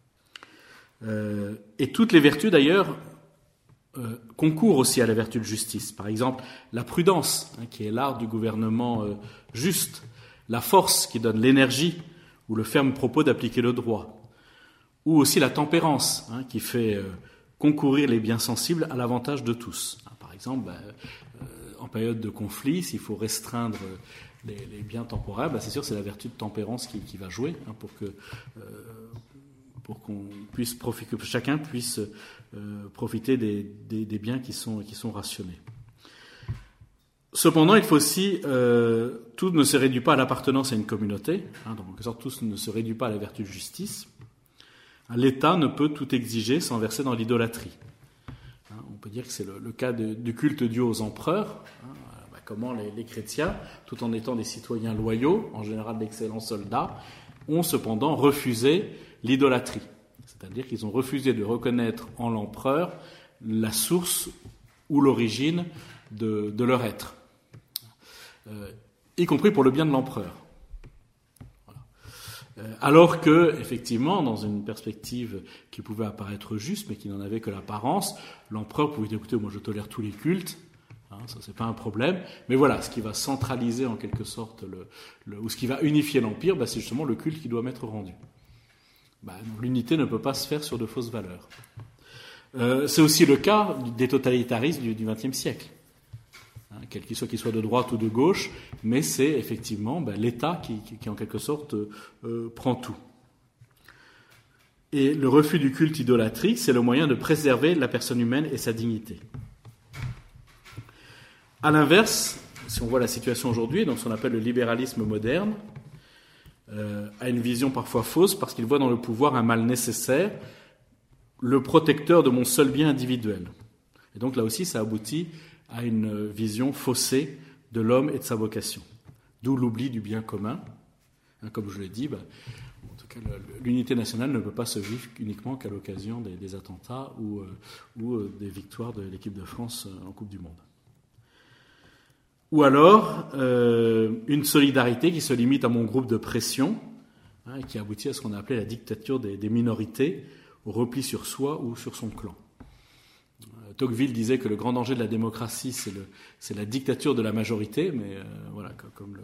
Et toutes les vertus, d'ailleurs, concourent aussi à la vertu de justice. Par exemple, la prudence, qui est l'art du gouvernement juste, la force qui donne l'énergie ou le ferme propos d'appliquer le droit, ou aussi la tempérance, qui fait concourir les biens sensibles à l'avantage de tous. Par exemple, en période de conflit, s'il faut restreindre les biens temporaires, c'est sûr, c'est la vertu de tempérance qui va jouer, pour qu'on puisse profiter, que chacun puisse profiter des biens qui sont rationnés. Cependant, il faut aussi, tout ne se réduit pas à l'appartenance à une communauté, donc en quelque sorte, tout ne se réduit pas à la vertu de justice. L'État ne peut tout exiger sans verser dans l'idolâtrie. On peut dire que c'est le cas du culte dû aux empereurs, comment les chrétiens, tout en étant des citoyens loyaux, en général d'excellents soldats, ont cependant refusé l'idolâtrie. C'est-à-dire qu'ils ont refusé de reconnaître en l'empereur la source ou l'origine de leur être, y compris pour le bien de l'empereur. Voilà. Alors que, effectivement, dans une perspective qui pouvait apparaître juste, mais qui n'en avait que l'apparence, l'empereur pouvait dire, écoutez, moi je tolère tous les cultes, ça c'est pas un problème, mais voilà, ce qui va centraliser en quelque sorte, ou ce qui va unifier l'empire, c'est justement le culte qui doit m'être rendu. L'unité ne peut pas se faire sur de fausses valeurs. C'est aussi le cas des totalitarismes du XXe siècle, quel qu'il soit de droite ou de gauche, mais c'est effectivement l'État qui en quelque sorte prend tout. Et le refus du culte idolâtrique, c'est le moyen de préserver la personne humaine et sa dignité. À l'inverse, si on voit la situation aujourd'hui, donc ce qu'on appelle le libéralisme moderne, a une vision parfois fausse parce qu'il voit dans le pouvoir un mal nécessaire, le protecteur de mon seul bien individuel. Et donc là aussi, ça aboutit à une vision faussée de l'homme et de sa vocation. D'où l'oubli du bien commun. Comme je l'ai dit, en tout cas, l'unité nationale ne peut pas se vivre uniquement qu'à l'occasion des attentats ou des victoires de l'équipe de France en Coupe du Monde. Ou alors, une solidarité qui se limite à mon groupe de pression, et qui aboutit à ce qu'on a appelé la dictature des minorités, au repli sur soi ou sur son clan. Tocqueville disait que le grand danger de la démocratie, c'est la dictature de la majorité, mais voilà, comme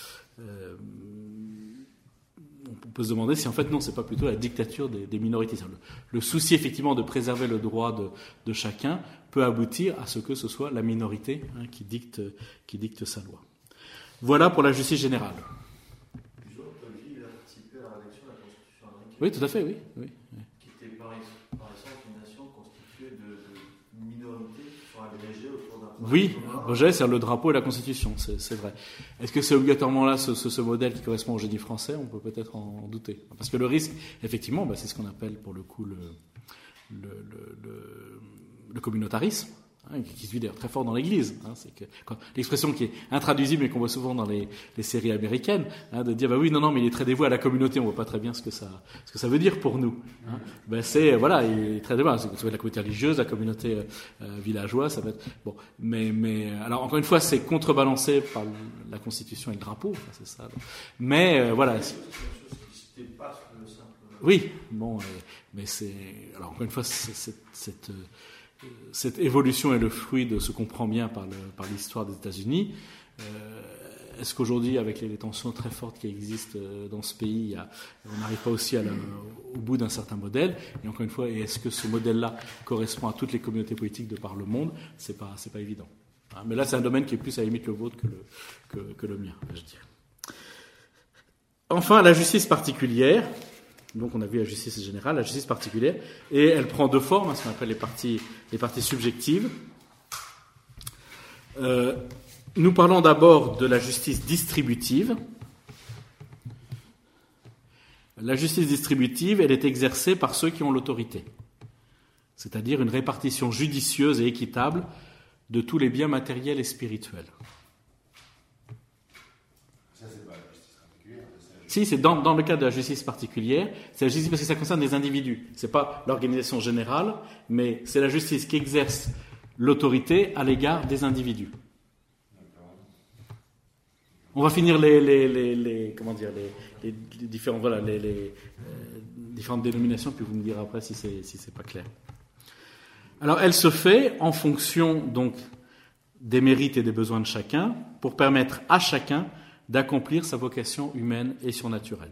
on peut se demander si en fait non, c'est pas plutôt la dictature des minorités. Le souci effectivement de préserver le droit de chacun peut aboutir à ce que ce soit la minorité qui dicte sa loi. Voilà pour la justice générale. Tocqueville a participé à la rédaction de la Constitution américaine. Oui, tout à fait, oui. Qui était par essence une nation constituée de minorités qui sont agrégées autour d'un Oui, projet, c'est le drapeau et la Constitution, c'est vrai. Est-ce que c'est obligatoirement là ce modèle qui correspond au génie français? On peut peut-être en douter. Parce que le risque, effectivement, c'est ce qu'on appelle pour le coup le communautarisme, qui se vit d'ailleurs très fort dans l'Église. C'est que l'expression qui est intraduisible et qu'on voit souvent dans les séries américaines, de dire oui, non, mais il est très dévoué à la communauté, on voit pas très bien ce que ça veut dire pour nous. C'est voilà, il est très dévoué. Ça peut être la communauté religieuse, la communauté villageoise, ça peut être bon. Mais alors encore une fois, c'est contrebalancé par la Constitution et le drapeau, c'est ça. Mais voilà. Oui, bon, mais c'est alors encore une fois, cette évolution est le fruit de ce qu'on comprend bien par l'histoire des États-Unis. Est-ce qu'aujourd'hui, avec les tensions très fortes qui existent dans ce pays, on n'arrive pas aussi au bout d'un certain modèle? Et encore une fois, est-ce que ce modèle-là correspond à toutes les communautés politiques de par le monde? C'est pas évident. Mais là, c'est un domaine qui est plus à la limite le vôtre que le mien, je dirais. Enfin, la justice particulière. Donc on a vu la justice générale, la justice particulière, et elle prend deux formes, ce qu'on appelle les parties subjectives. Nous parlons d'abord de la justice distributive. La justice distributive, elle est exercée par ceux qui ont l'autorité, c'est-à-dire une répartition judicieuse et équitable de tous les biens matériels et spirituels. Si, c'est dans le cadre de la justice particulière, c'est la justice parce que ça concerne les individus. C'est pas l'organisation générale, mais c'est la justice qui exerce l'autorité à l'égard des individus. On va finir les différentes différentes dénominations, puis vous me direz après si c'est pas clair. Alors, elle se fait en fonction donc des mérites et des besoins de chacun, pour permettre à chacun d'accomplir sa vocation humaine et surnaturelle.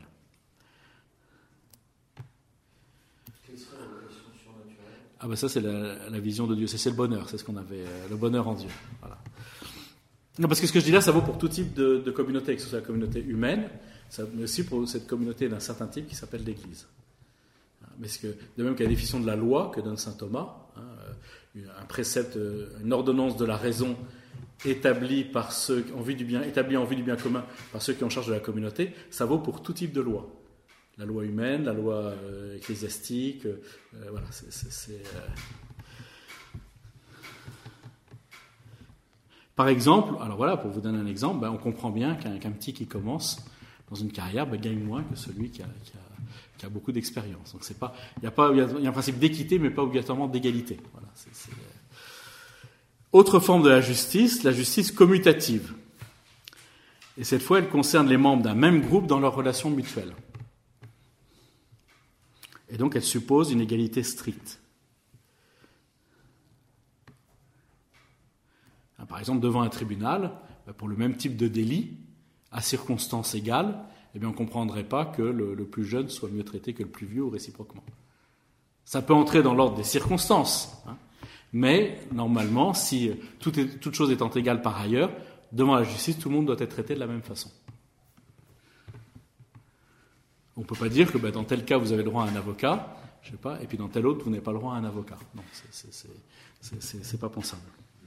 Quelle serait la vocation surnaturelle? Ça c'est la vision de Dieu, c'est le bonheur, c'est ce qu'on avait, le bonheur en Dieu. Voilà. Non, parce que ce que je dis là, ça vaut pour tout type de communauté, que ce soit la communauté humaine, mais aussi pour cette communauté d'un certain type qui s'appelle l'Église. Mais de même qu'à la définition de la loi que donne saint Thomas, un précepte, une ordonnance de la raison établi en vue du bien commun par ceux qui ont charge de la communauté, ça vaut pour tout type de loi. La loi humaine, la loi ecclésiastique, voilà. Par exemple, alors voilà, pour vous donner un exemple, on comprend bien qu'un petit qui commence dans une carrière gagne moins que celui qui a beaucoup d'expérience. Donc il y a un principe d'équité, mais pas obligatoirement d'égalité. Voilà, Autre forme de la justice commutative. Et cette fois, elle concerne les membres d'un même groupe dans leurs relations mutuelles. Et donc, elle suppose une égalité stricte. Par exemple, devant un tribunal, pour le même type de délit, à circonstances égales, on ne comprendrait pas que le plus jeune soit mieux traité que le plus vieux ou réciproquement. Ça peut entrer dans l'ordre des circonstances, mais normalement, si toute chose étant égale par ailleurs, devant la justice, tout le monde doit être traité de la même façon. On ne peut pas dire que dans tel cas, vous avez le droit à un avocat, et puis dans tel autre, vous n'avez pas le droit à un avocat. Non, c'est pas pensable.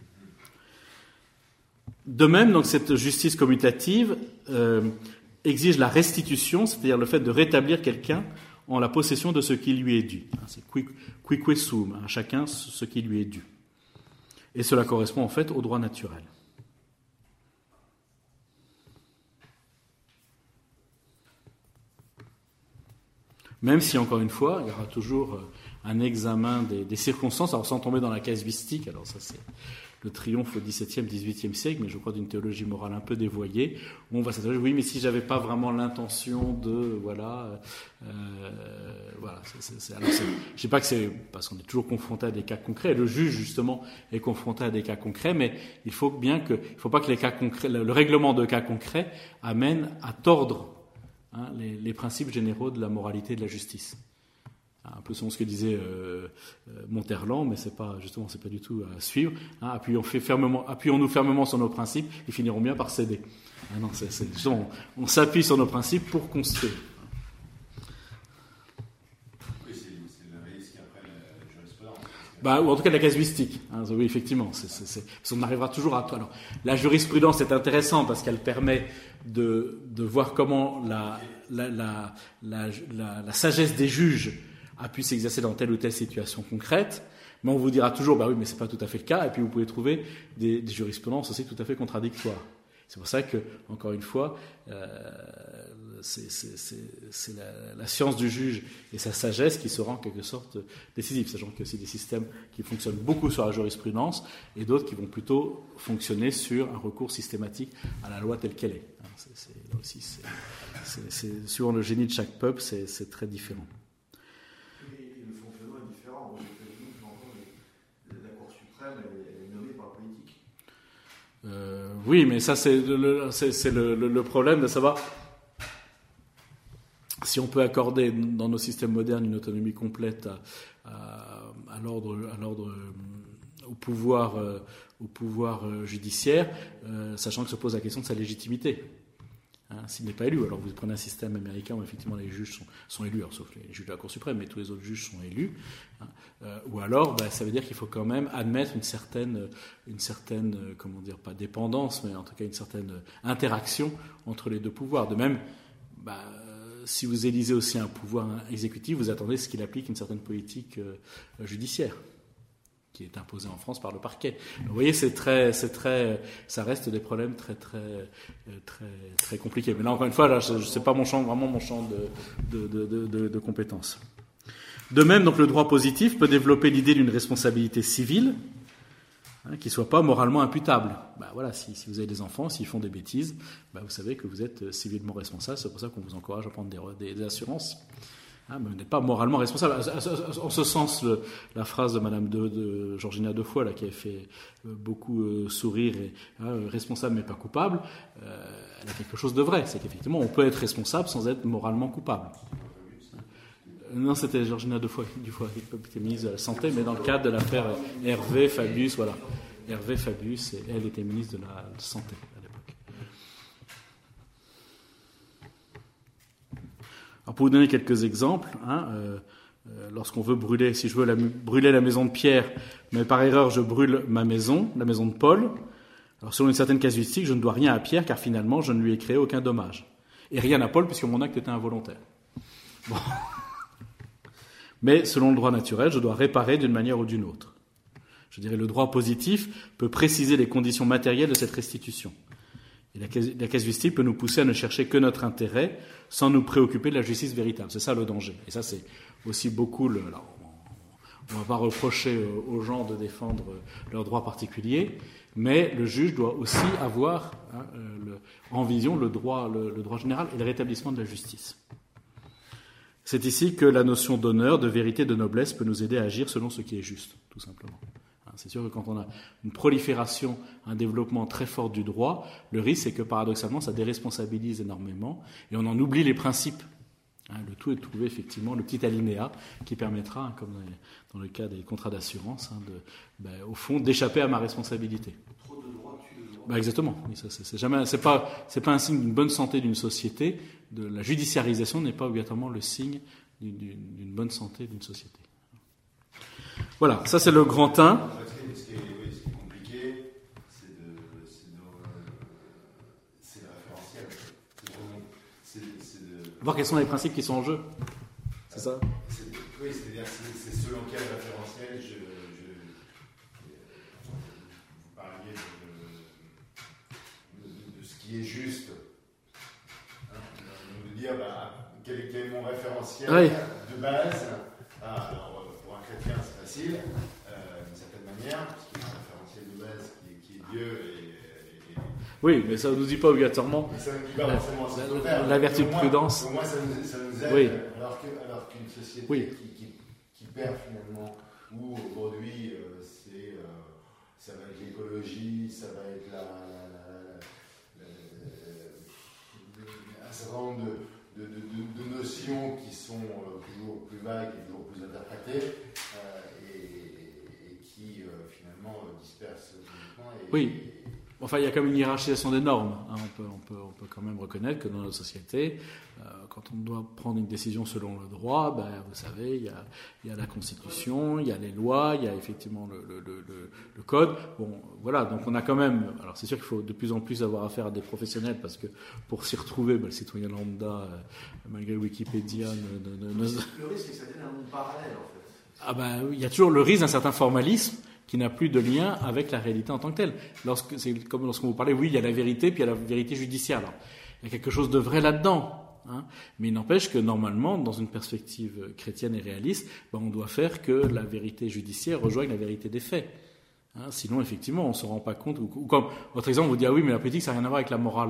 De même, donc, cette justice commutative exige la restitution, c'est-à-dire le fait de rétablir quelqu'un en la possession de ce qui lui est dû. C'est quique sum, à chacun ce qui lui est dû. Et cela correspond en fait au droit naturel. Même si, encore une fois, il y aura toujours un examen des circonstances, alors sans tomber dans la casuistique, alors ça c'est le triomphe au XVIIe, XVIIIe siècle, mais je crois d'une théologie morale un peu dévoyée, où on va s'interroger, oui, mais si j'avais pas vraiment l'intention de, voilà. Alors je sais pas que c'est parce qu'on est toujours confronté à des cas concrets. Le juge justement est confronté à des cas concrets, mais il faut pas que les cas concrets, le règlement de cas concrets amène à tordre les principes généraux de la moralité et de la justice. Un peu selon ce que disait Monterland, mais c'est pas du tout à suivre. Appuyons-nous fermement sur nos principes, ils finiront bien par céder. Non, justement, on s'appuie sur nos principes pour construire. Oui, c'est le risque après la jurisprudence. ou en tout cas de la casuistique. Oui, effectivement, on arrivera toujours à. Alors, la jurisprudence est intéressante parce qu'elle permet de voir comment la sagesse des juges a pu s'exercer dans telle ou telle situation concrète. Mais on vous dira toujours, oui, mais c'est pas tout à fait le cas. Et puis vous pouvez trouver des jurisprudences aussi tout à fait contradictoires. C'est pour ça que, encore une fois, c'est la science du juge et sa sagesse qui sera en quelque sorte décisive, sachant qu'il y a aussi des systèmes qui fonctionnent beaucoup sur la jurisprudence et d'autres qui vont plutôt fonctionner sur un recours systématique à la loi telle qu'elle est. Là aussi, suivant le génie de chaque peuple, c'est très différent. Et le fonctionnement est différent. Aux États-Unis, la Cour suprême elle est nommée par le politique. Oui, mais ça c'est le problème de savoir si on peut accorder dans nos systèmes modernes une autonomie complète à l'ordre, au pouvoir judiciaire, sachant que se pose la question de sa légitimité. S'il n'est pas élu, alors vous prenez un système américain où effectivement les juges sont élus, alors, sauf les juges de la Cour suprême, mais tous les autres juges sont élus, ou alors ça veut dire qu'il faut quand même admettre une certaine, comment dire, pas dépendance, mais en tout cas une certaine interaction entre les deux pouvoirs. De même, si vous élisez aussi un pouvoir exécutif, vous attendez ce qu'il applique une certaine politique judiciaire, qui est imposée en France par le parquet. Donc, vous voyez, ça reste des problèmes très, très, très, très compliqués. Mais là, encore une fois, c'est pas vraiment mon champ de compétences. De même, donc, le droit positif peut développer l'idée d'une responsabilité civile, qui soit pas moralement imputable. Voilà, si vous avez des enfants, s'ils font des bêtises, vous savez que vous êtes civilement responsable. C'est pour ça qu'on vous encourage à prendre des assurances. Mais vous n'êtes pas moralement responsable. En ce sens, la phrase de Madame de Georgina Defoy, qui a fait beaucoup sourire, responsable mais pas coupable, elle a quelque chose de vrai. C'est qu'effectivement, on peut être responsable sans être moralement coupable. Non, c'était Georgina Defoy, qui était ministre de la Santé, mais dans le cadre de l'affaire Hervé Fabius, voilà. Hervé Fabius, et elle était ministre de la Santé à l'époque. Alors pour vous donner quelques exemples, lorsqu'on veut brûler, si je veux brûler la maison de Pierre, mais par erreur je brûle ma maison, la maison de Paul, alors selon une certaine casuistique, je ne dois rien à Pierre, car finalement je ne lui ai créé aucun dommage. Et rien à Paul, puisque mon acte était involontaire. Bon. Mais selon le droit naturel, je dois réparer d'une manière ou d'une autre. Je dirais le droit positif peut préciser les conditions matérielles de cette restitution. Et la casuistique peut nous pousser à ne chercher que notre intérêt sans nous préoccuper de la justice véritable. C'est ça le danger. Et ça, c'est aussi beaucoup alors, on ne va pas reprocher aux gens de défendre leurs droits particuliers, mais le juge doit aussi avoir en vision le droit général et le rétablissement de la justice. C'est ici que la notion d'honneur, de vérité, de noblesse peut nous aider à agir selon ce qui est juste, tout simplement. C'est sûr que quand on a une prolifération, un développement très fort du droit, le risque c'est que paradoxalement ça déresponsabilise énormément et on en oublie les principes. Le tout est de trouver effectivement le petit alinéa qui permettra, comme dans le cas des contrats d'assurance, au fond d'échapper à ma responsabilité. Trop de droits tue le droit. Exactement. Oui, c'est pas un signe d'une bonne santé d'une société. La judiciarisation n'est pas obligatoirement le signe d'une bonne santé d'une société. Voilà, ça c'est le grand 1. Ce qui est compliqué, c'est le référentiel. Voir quels sont les principes qui sont en jeu. C'est ça ? Oui, c'est-à-dire c'est selon quel référentiel vous parliez de ce qui est juste. De dire quel est mon référentiel de base. Alors, pour un chrétien, c'est facile, d'une certaine manière, parce qu'il y a un référentiel de base qui est Dieu et oui, mais ça ne nous dit pas obligatoirement la vertu de prudence. Au moins, ça nous aide, oui. alors qu'une société qui perd finalement, où aujourd'hui, ça va être l'écologie, ça va être un certain nombre de notions qui sont toujours plus vagues et toujours plus interprétées et qui finalement dispersent complètement. Oui. Enfin, il y a comme une hiérarchisation des normes. Hein. On peut quand même reconnaître que dans notre société, quand on doit prendre une décision selon le droit, vous savez, il y a la Constitution, il y a les lois, il y a effectivement le code. Bon, voilà, donc on a quand même... Alors c'est sûr qu'il faut de plus en plus avoir affaire à des professionnels, parce que pour s'y retrouver, le citoyen lambda, malgré Wikipédia... Le risque, c'est que ça devienne un monde parallèle, en fait. Il y a toujours le risque d'un certain formalisme qui n'a plus de lien avec la réalité en tant que telle. C'est comme lorsqu'on vous parlait, oui, il y a la vérité, puis il y a la vérité judiciaire. Alors, il y a quelque chose de vrai là-dedans. Hein, mais il n'empêche que normalement, dans une perspective chrétienne et réaliste, on doit faire que la vérité judiciaire rejoigne la vérité des faits. Hein, sinon, effectivement, on ne se rend pas compte. Ou comme votre exemple vous dit, ah oui, mais la politique, ça n'a rien à voir avec la morale.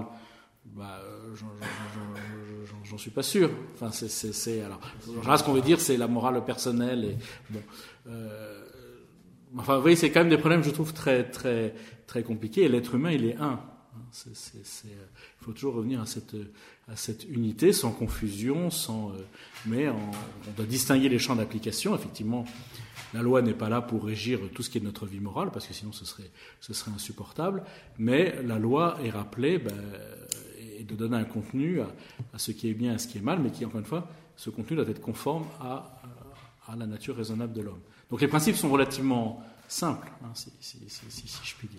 J'en suis pas sûr. Enfin, alors, en général, ce qu'on veut dire, c'est la morale personnelle. Et, bon, enfin, vous voyez, c'est quand même des problèmes, je trouve, très, très, très compliqués. Et l'être humain, il est un. Il faut toujours revenir à cette unité, sans confusion, mais on doit distinguer les champs d'application. Effectivement, la loi n'est pas là pour régir tout ce qui est de notre vie morale, parce que sinon ce serait insupportable. Mais la loi est rappelée et de donner un contenu à ce qui est bien et à ce qui est mal, mais qui, encore une fois, ce contenu doit être conforme à la nature raisonnable de l'homme. Donc les principes sont relativement simples, hein, si je puis dire.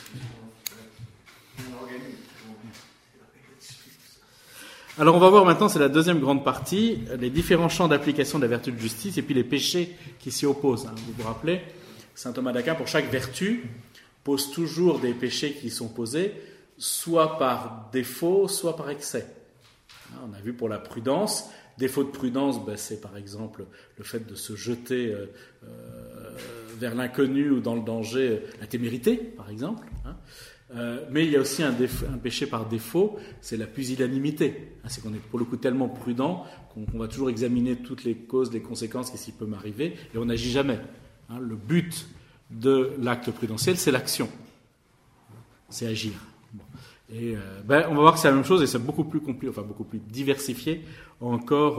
Alors on va voir maintenant, c'est la deuxième grande partie, les différents champs d'application de la vertu de justice et puis les péchés qui s'y opposent. Vous vous rappelez, saint Thomas d'Aquin, pour chaque vertu, pose toujours des péchés qui sont posés, soit par défaut, soit par excès. On a vu pour la prudence, défaut de prudence, c'est par exemple le fait de se jeter vers l'inconnu ou dans le danger, la témérité, par exemple. Mais il y a aussi un péché par défaut, c'est la pusillanimité. C'est qu'on est pour le coup tellement prudent qu'on va toujours examiner toutes les causes, les conséquences, qu'est-ce qui peut m'arriver, et on n'agit jamais. Le but de l'acte prudentiel, c'est l'action. C'est agir. Et on va voir que c'est la même chose, et c'est beaucoup plus compliqué, enfin beaucoup plus diversifié encore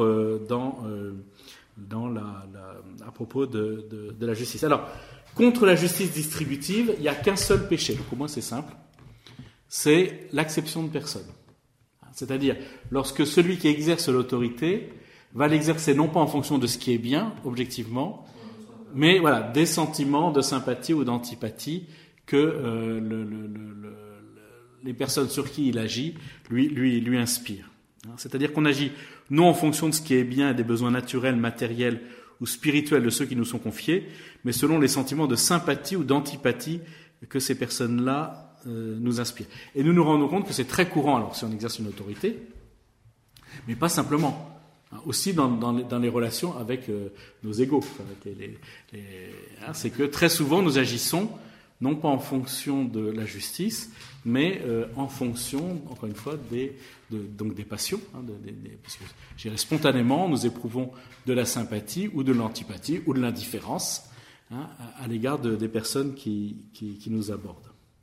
à propos de la justice. Alors, contre la justice distributive, il n'y a qu'un seul péché. Donc au moins c'est simple, c'est l'acception de personne. C'est-à-dire, lorsque celui qui exerce l'autorité va l'exercer non pas en fonction de ce qui est bien, objectivement, mais voilà, des sentiments de sympathie ou d'antipathie que les personnes sur qui il agit lui inspirent. C'est-à-dire qu'on agit non en fonction de ce qui est bien et des besoins naturels, matériels ou spirituels de ceux qui nous sont confiés, mais selon les sentiments de sympathie ou d'antipathie que ces personnes-là nous inspirent. Et nous nous rendons compte que c'est très courant, alors si on exerce une autorité, mais pas simplement, aussi dans les relations avec nos égaux. C'est que très souvent nous agissons non pas en fonction de la justice, mais en fonction, encore une fois, des passions. Parce que, je dirais, spontanément, nous éprouvons de la sympathie ou de l'antipathie ou de l'indifférence à l'égard des personnes qui nous abordent.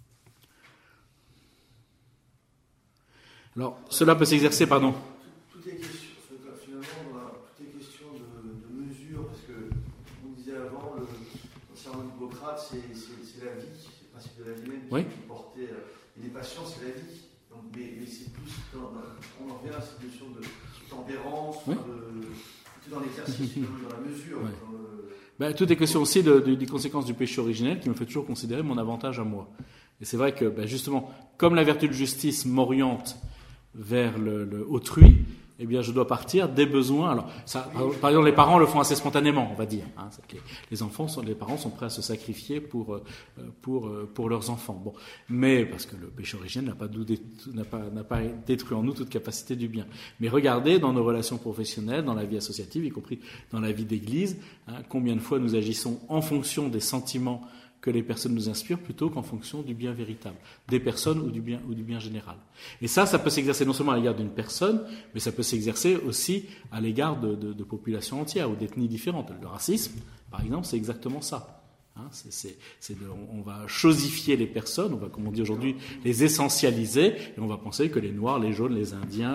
Alors, cela peut s'exercer, pardon. Tout est question, finalement, tout est question de mesure, parce que, on disait avant, concernant Hippocrate, c'est la vie, c'est le principe de la vie même qui est porté, et les passions, c'est la vie. Donc, mais c'est plus, on en revient à cette notion de tempérance, tout dans l'exercice, dans la mesure. Tout est question aussi des conséquences du péché originel qui me fait toujours considérer mon avantage à moi. Et c'est vrai que, justement, comme la vertu de justice m'oriente vers le autrui, eh bien, je dois partir des besoins. Alors, ça, par exemple, les parents le font assez spontanément, on va dire. Les parents sont prêts à se sacrifier pour leurs enfants. Bon, mais parce que le péché originel n'a pas détruit en nous toute capacité du bien. Mais regardez dans nos relations professionnelles, dans la vie associative, y compris dans la vie d'église, combien de fois nous agissons en fonction des sentiments que les personnes nous inspirent plutôt qu'en fonction du bien véritable, des personnes ou du bien général. Et ça peut s'exercer non seulement à l'égard d'une personne, mais ça peut s'exercer aussi à l'égard de populations entières ou d'ethnies différentes. Le racisme, par exemple, c'est exactement ça. On va chosifier les personnes, on va, comme on dit aujourd'hui, les essentialiser, et on va penser que les Noirs, les Jaunes, les Indiens,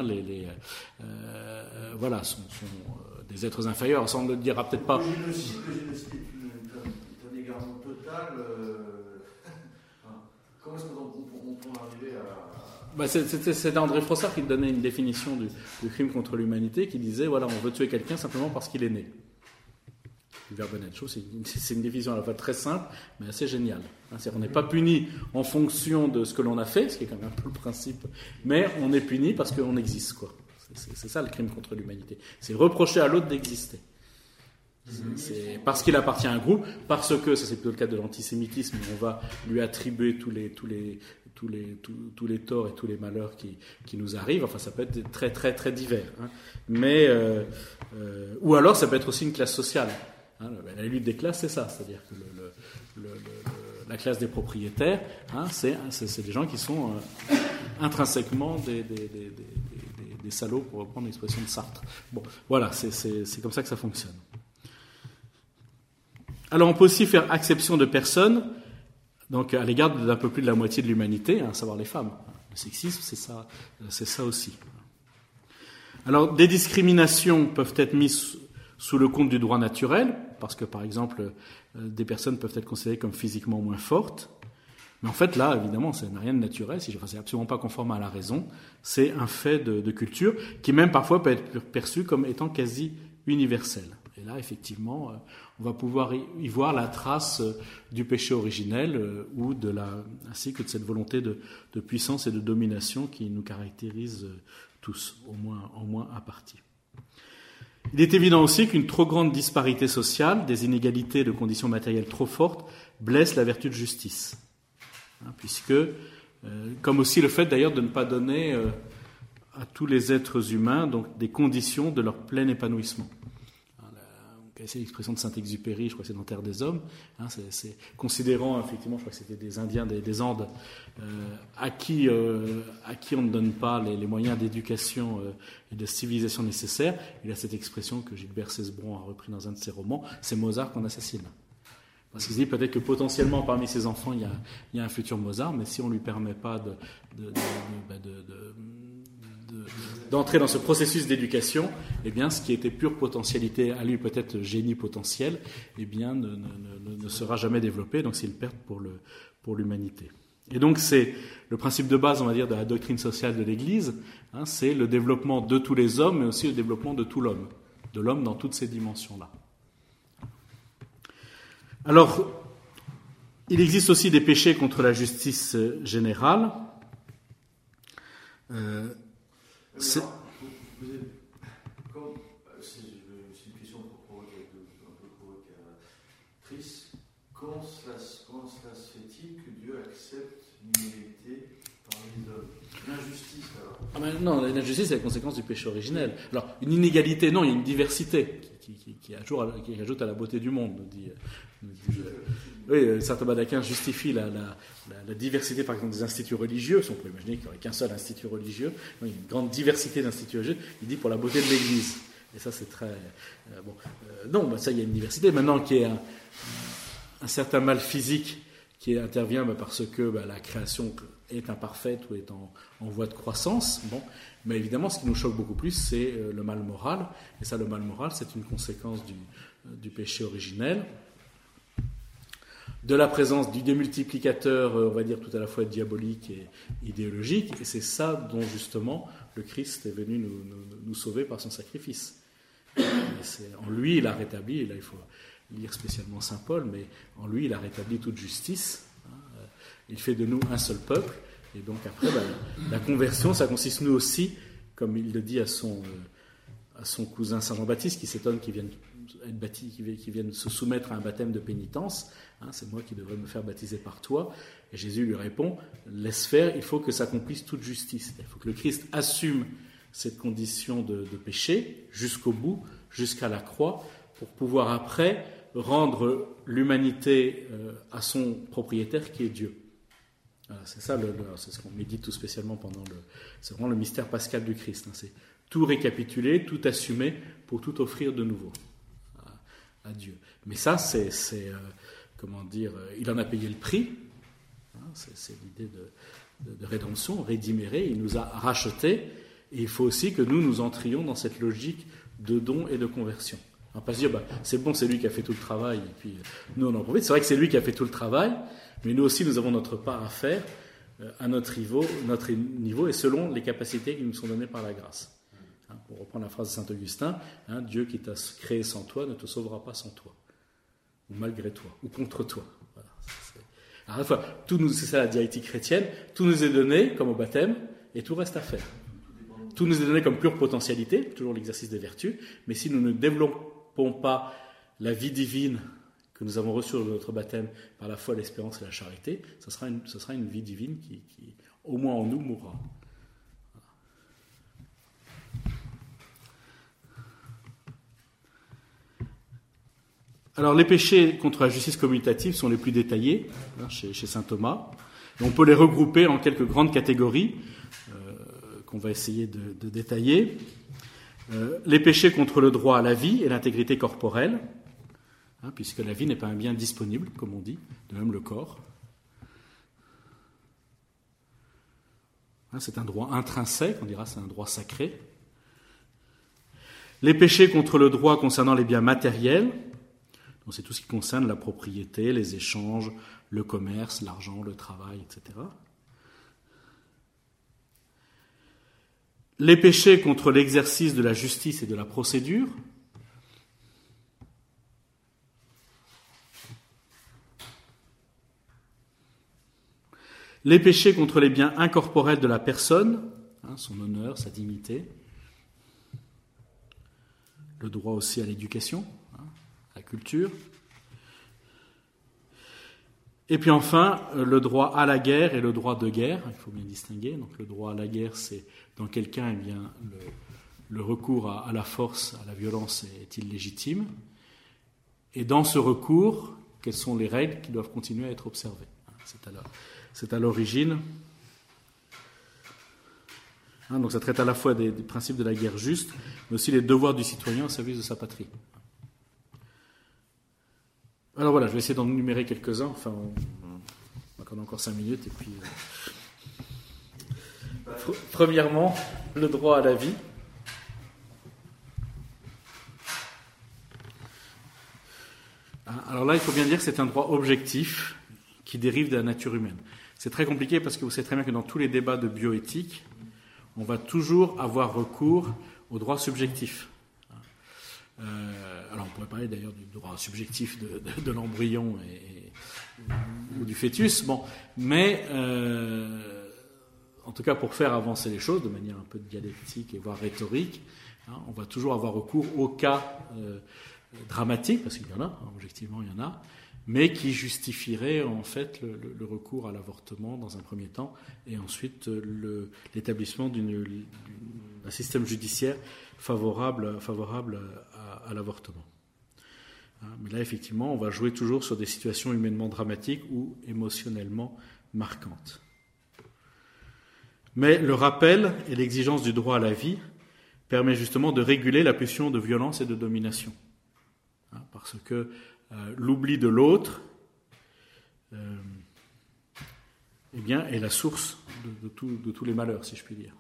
sont des êtres inférieurs. Ça, on ne le dira peut-être pas. Le génocide est un égarement total. Comment est-ce qu'on C'était André Frossard qui donnait une définition du crime contre l'humanité, qui disait, voilà, on veut tuer quelqu'un simplement parce qu'il est né. Du verbe naître. C'est une définition à la fois très simple, mais assez géniale. C'est-à-dire qu'on n'est pas puni en fonction de ce que l'on a fait, ce qui est quand même un peu le principe, mais on est puni parce qu'on existe, quoi. C'est ça le crime contre l'humanité. C'est reprocher à l'autre d'exister. C'est parce qu'il appartient à un groupe, parce que, ça c'est plutôt le cas de l'antisémitisme, on va lui attribuer tous les torts et tous les malheurs qui nous arrivent. Enfin, ça peut être très très très divers. Mais ou alors ça peut être aussi une classe sociale. La lutte des classes, c'est ça, c'est-à-dire que la classe des propriétaires, c'est des gens qui sont intrinsèquement des salauds, pour reprendre l'expression de Sartre. Bon, voilà, c'est comme ça que ça fonctionne. Alors on peut aussi faire acception de personnes, donc à l'égard d'un peu plus de la moitié de l'humanité, à savoir les femmes. Le sexisme, c'est ça aussi. Alors des discriminations peuvent être mises sous le compte du droit naturel, parce que par exemple des personnes peuvent être considérées comme physiquement moins fortes. Mais en fait là, évidemment, ça n'a rien de naturel, c'est absolument pas conforme à la raison. C'est un fait de culture qui même parfois peut être perçu comme étant quasi universel. Et là, effectivement, on va pouvoir y voir la trace du péché originel ou ainsi que de cette volonté de puissance et de domination qui nous caractérise tous, au moins à partie. Il est évident aussi qu'une trop grande disparité sociale, des inégalités de conditions matérielles trop fortes, blesse la vertu de justice. Puisque, comme aussi le fait d'ailleurs de ne pas donner à tous les êtres humains donc, des conditions de leur plein épanouissement. C'est l'expression de Saint-Exupéry, je crois que c'est dans Terre des Hommes, c'est considérant effectivement, je crois que c'était des Indiens des Andes, à qui on ne donne pas les moyens d'éducation et de civilisation nécessaires. Il a cette expression que Gilbert Cesbron a repris dans un de ses romans, c'est Mozart qu'on assassine. Parce qu'il se dit peut-être que potentiellement parmi ses enfants il y a un futur Mozart, mais si on ne lui permet pas d'entrer dans ce processus d'éducation, eh bien, ce qui était pure potentialité, à lui peut-être génie potentiel, eh bien, ne sera jamais développé, donc c'est une perte pour l'humanité. Et donc c'est le principe de base, on va dire, de la doctrine sociale de l'Église, c'est le développement de tous les hommes, mais aussi le développement de tout l'homme, de l'homme dans toutes ces dimensions-là. Alors, il existe aussi des péchés contre la justice générale. C'est une question un peu provocatrice. Comment cela se fait-il que Dieu accepte l'inégalité parmi les hommes? L'injustice, alors? Non, l'injustice, c'est la conséquence du péché originel. Alors, une inégalité, non, il y a une diversité qui ajoute à la beauté du monde, nous dit oui, saint Thomas d'Aquin justifie la diversité, par exemple, des instituts religieux. Si on peut imaginer qu'il n'y aurait qu'un seul institut religieux, il y a une grande diversité d'instituts religieux. Il dit pour la beauté de l'Église. Et ça, c'est très bon. Ça, il y a une diversité. Maintenant, qu'il y ait un certain mal physique qui intervient parce que la création est imparfaite ou est en voie de croissance. Bon, mais évidemment, ce qui nous choque beaucoup plus, c'est le mal moral. Et ça, le mal moral, c'est une conséquence du péché originel, de la présence du démultiplicateur, on va dire tout à la fois diabolique et idéologique, et c'est ça dont justement le Christ est venu nous sauver par son sacrifice. En lui, il a rétabli, et là il faut lire spécialement saint Paul, mais en lui, il a rétabli toute justice. Il fait de nous un seul peuple, et donc après, la conversion, ça consiste nous aussi, comme il le dit à son cousin Saint Jean-Baptiste, qui s'étonne qu'il vienne être baptisé, qui viennent se soumettre à un baptême de pénitence, c'est moi qui devrais me faire baptiser par toi. Et Jésus lui répond, laisse faire, il faut que s'accomplisse toute justice. Il faut que le Christ assume cette condition de péché jusqu'au bout, jusqu'à la croix, pour pouvoir après rendre l'humanité à son propriétaire qui est Dieu. Voilà, c'est ça, c'est ce qu'on médite tout spécialement c'est vraiment le mystère pascal du Christ. C'est tout récapituler, tout assumer pour tout offrir de nouveau à Dieu. Mais ça, comment dire, il en a payé le prix. C'est l'idée de rédemption, rédiméré, il nous a rachetés, et il faut aussi que nous entrions dans cette logique de don et de conversion. On ne va pas se dire, c'est bon, c'est lui qui a fait tout le travail, et puis nous on en profite. C'est vrai que c'est lui qui a fait tout le travail, mais nous aussi nous avons notre part à faire à notre niveau et selon les capacités qui nous sont données par la grâce. Pour reprendre la phrase de saint Augustin, Dieu qui t'a créé sans toi ne te sauvera pas sans toi, ou malgré toi, ou contre toi. Voilà, alors, à la fois, c'est ça la dialectique chrétienne, tout nous est donné comme au baptême, et tout reste à faire. Tout nous est donné comme pure potentialité, toujours l'exercice des vertus, mais si nous ne développons pas la vie divine que nous avons reçue dans notre baptême par la foi, l'espérance et la charité, ce sera une vie divine qui, au moins en nous, mourra. Alors, les péchés contre la justice commutative sont les plus détaillés chez saint Thomas. Et on peut les regrouper en quelques grandes catégories qu'on va essayer de détailler. Les péchés contre le droit à la vie et l'intégrité corporelle, puisque la vie n'est pas un bien disponible, comme on dit, de même le corps. C'est un droit intrinsèque, on dira c'est un droit sacré. Les péchés contre le droit concernant les biens matériels, donc c'est tout ce qui concerne la propriété, les échanges, le commerce, l'argent, le travail, etc. Les péchés contre l'exercice de la justice et de la procédure. Les péchés contre les biens incorporels de la personne, son honneur, sa dignité. Le droit aussi à l'éducation, à la culture. Et puis enfin, le droit à la guerre et le droit de guerre, il faut bien distinguer. Donc le droit à la guerre, c'est dans quel cas le recours à la force, à la violence est illégitime. Et dans ce recours, quelles sont les règles qui doivent continuer à être observées. C'est à l'origine. Donc ça traite à la fois des principes de la guerre juste, mais aussi les devoirs du citoyen au service de sa patrie. Alors voilà, je vais essayer d'en énumérer quelques-uns. Enfin, on a encore 5 minutes. Et puis, premièrement, le droit à la vie. Alors là, il faut bien dire que c'est un droit objectif qui dérive de la nature humaine. C'est très compliqué parce que vous savez très bien que dans tous les débats de bioéthique, on va toujours avoir recours au droit subjectif. Alors on pourrait parler d'ailleurs du droit subjectif de l'embryon ou du fœtus, mais en tout cas pour faire avancer les choses de manière un peu dialectique et voire rhétorique, on va toujours avoir recours aux cas dramatiques, parce qu'il y en a, objectivement il y en a, mais qui justifierait en fait le recours à l'avortement dans un premier temps, et ensuite l'établissement d'un système judiciaire favorable à l'avortement. Mais là, effectivement, on va jouer toujours sur des situations humainement dramatiques ou émotionnellement marquantes. Mais le rappel et l'exigence du droit à la vie permet justement de réguler la pulsion de violence et de domination. Parce que l'oubli de l'autre est la source de tous les malheurs, si je puis dire.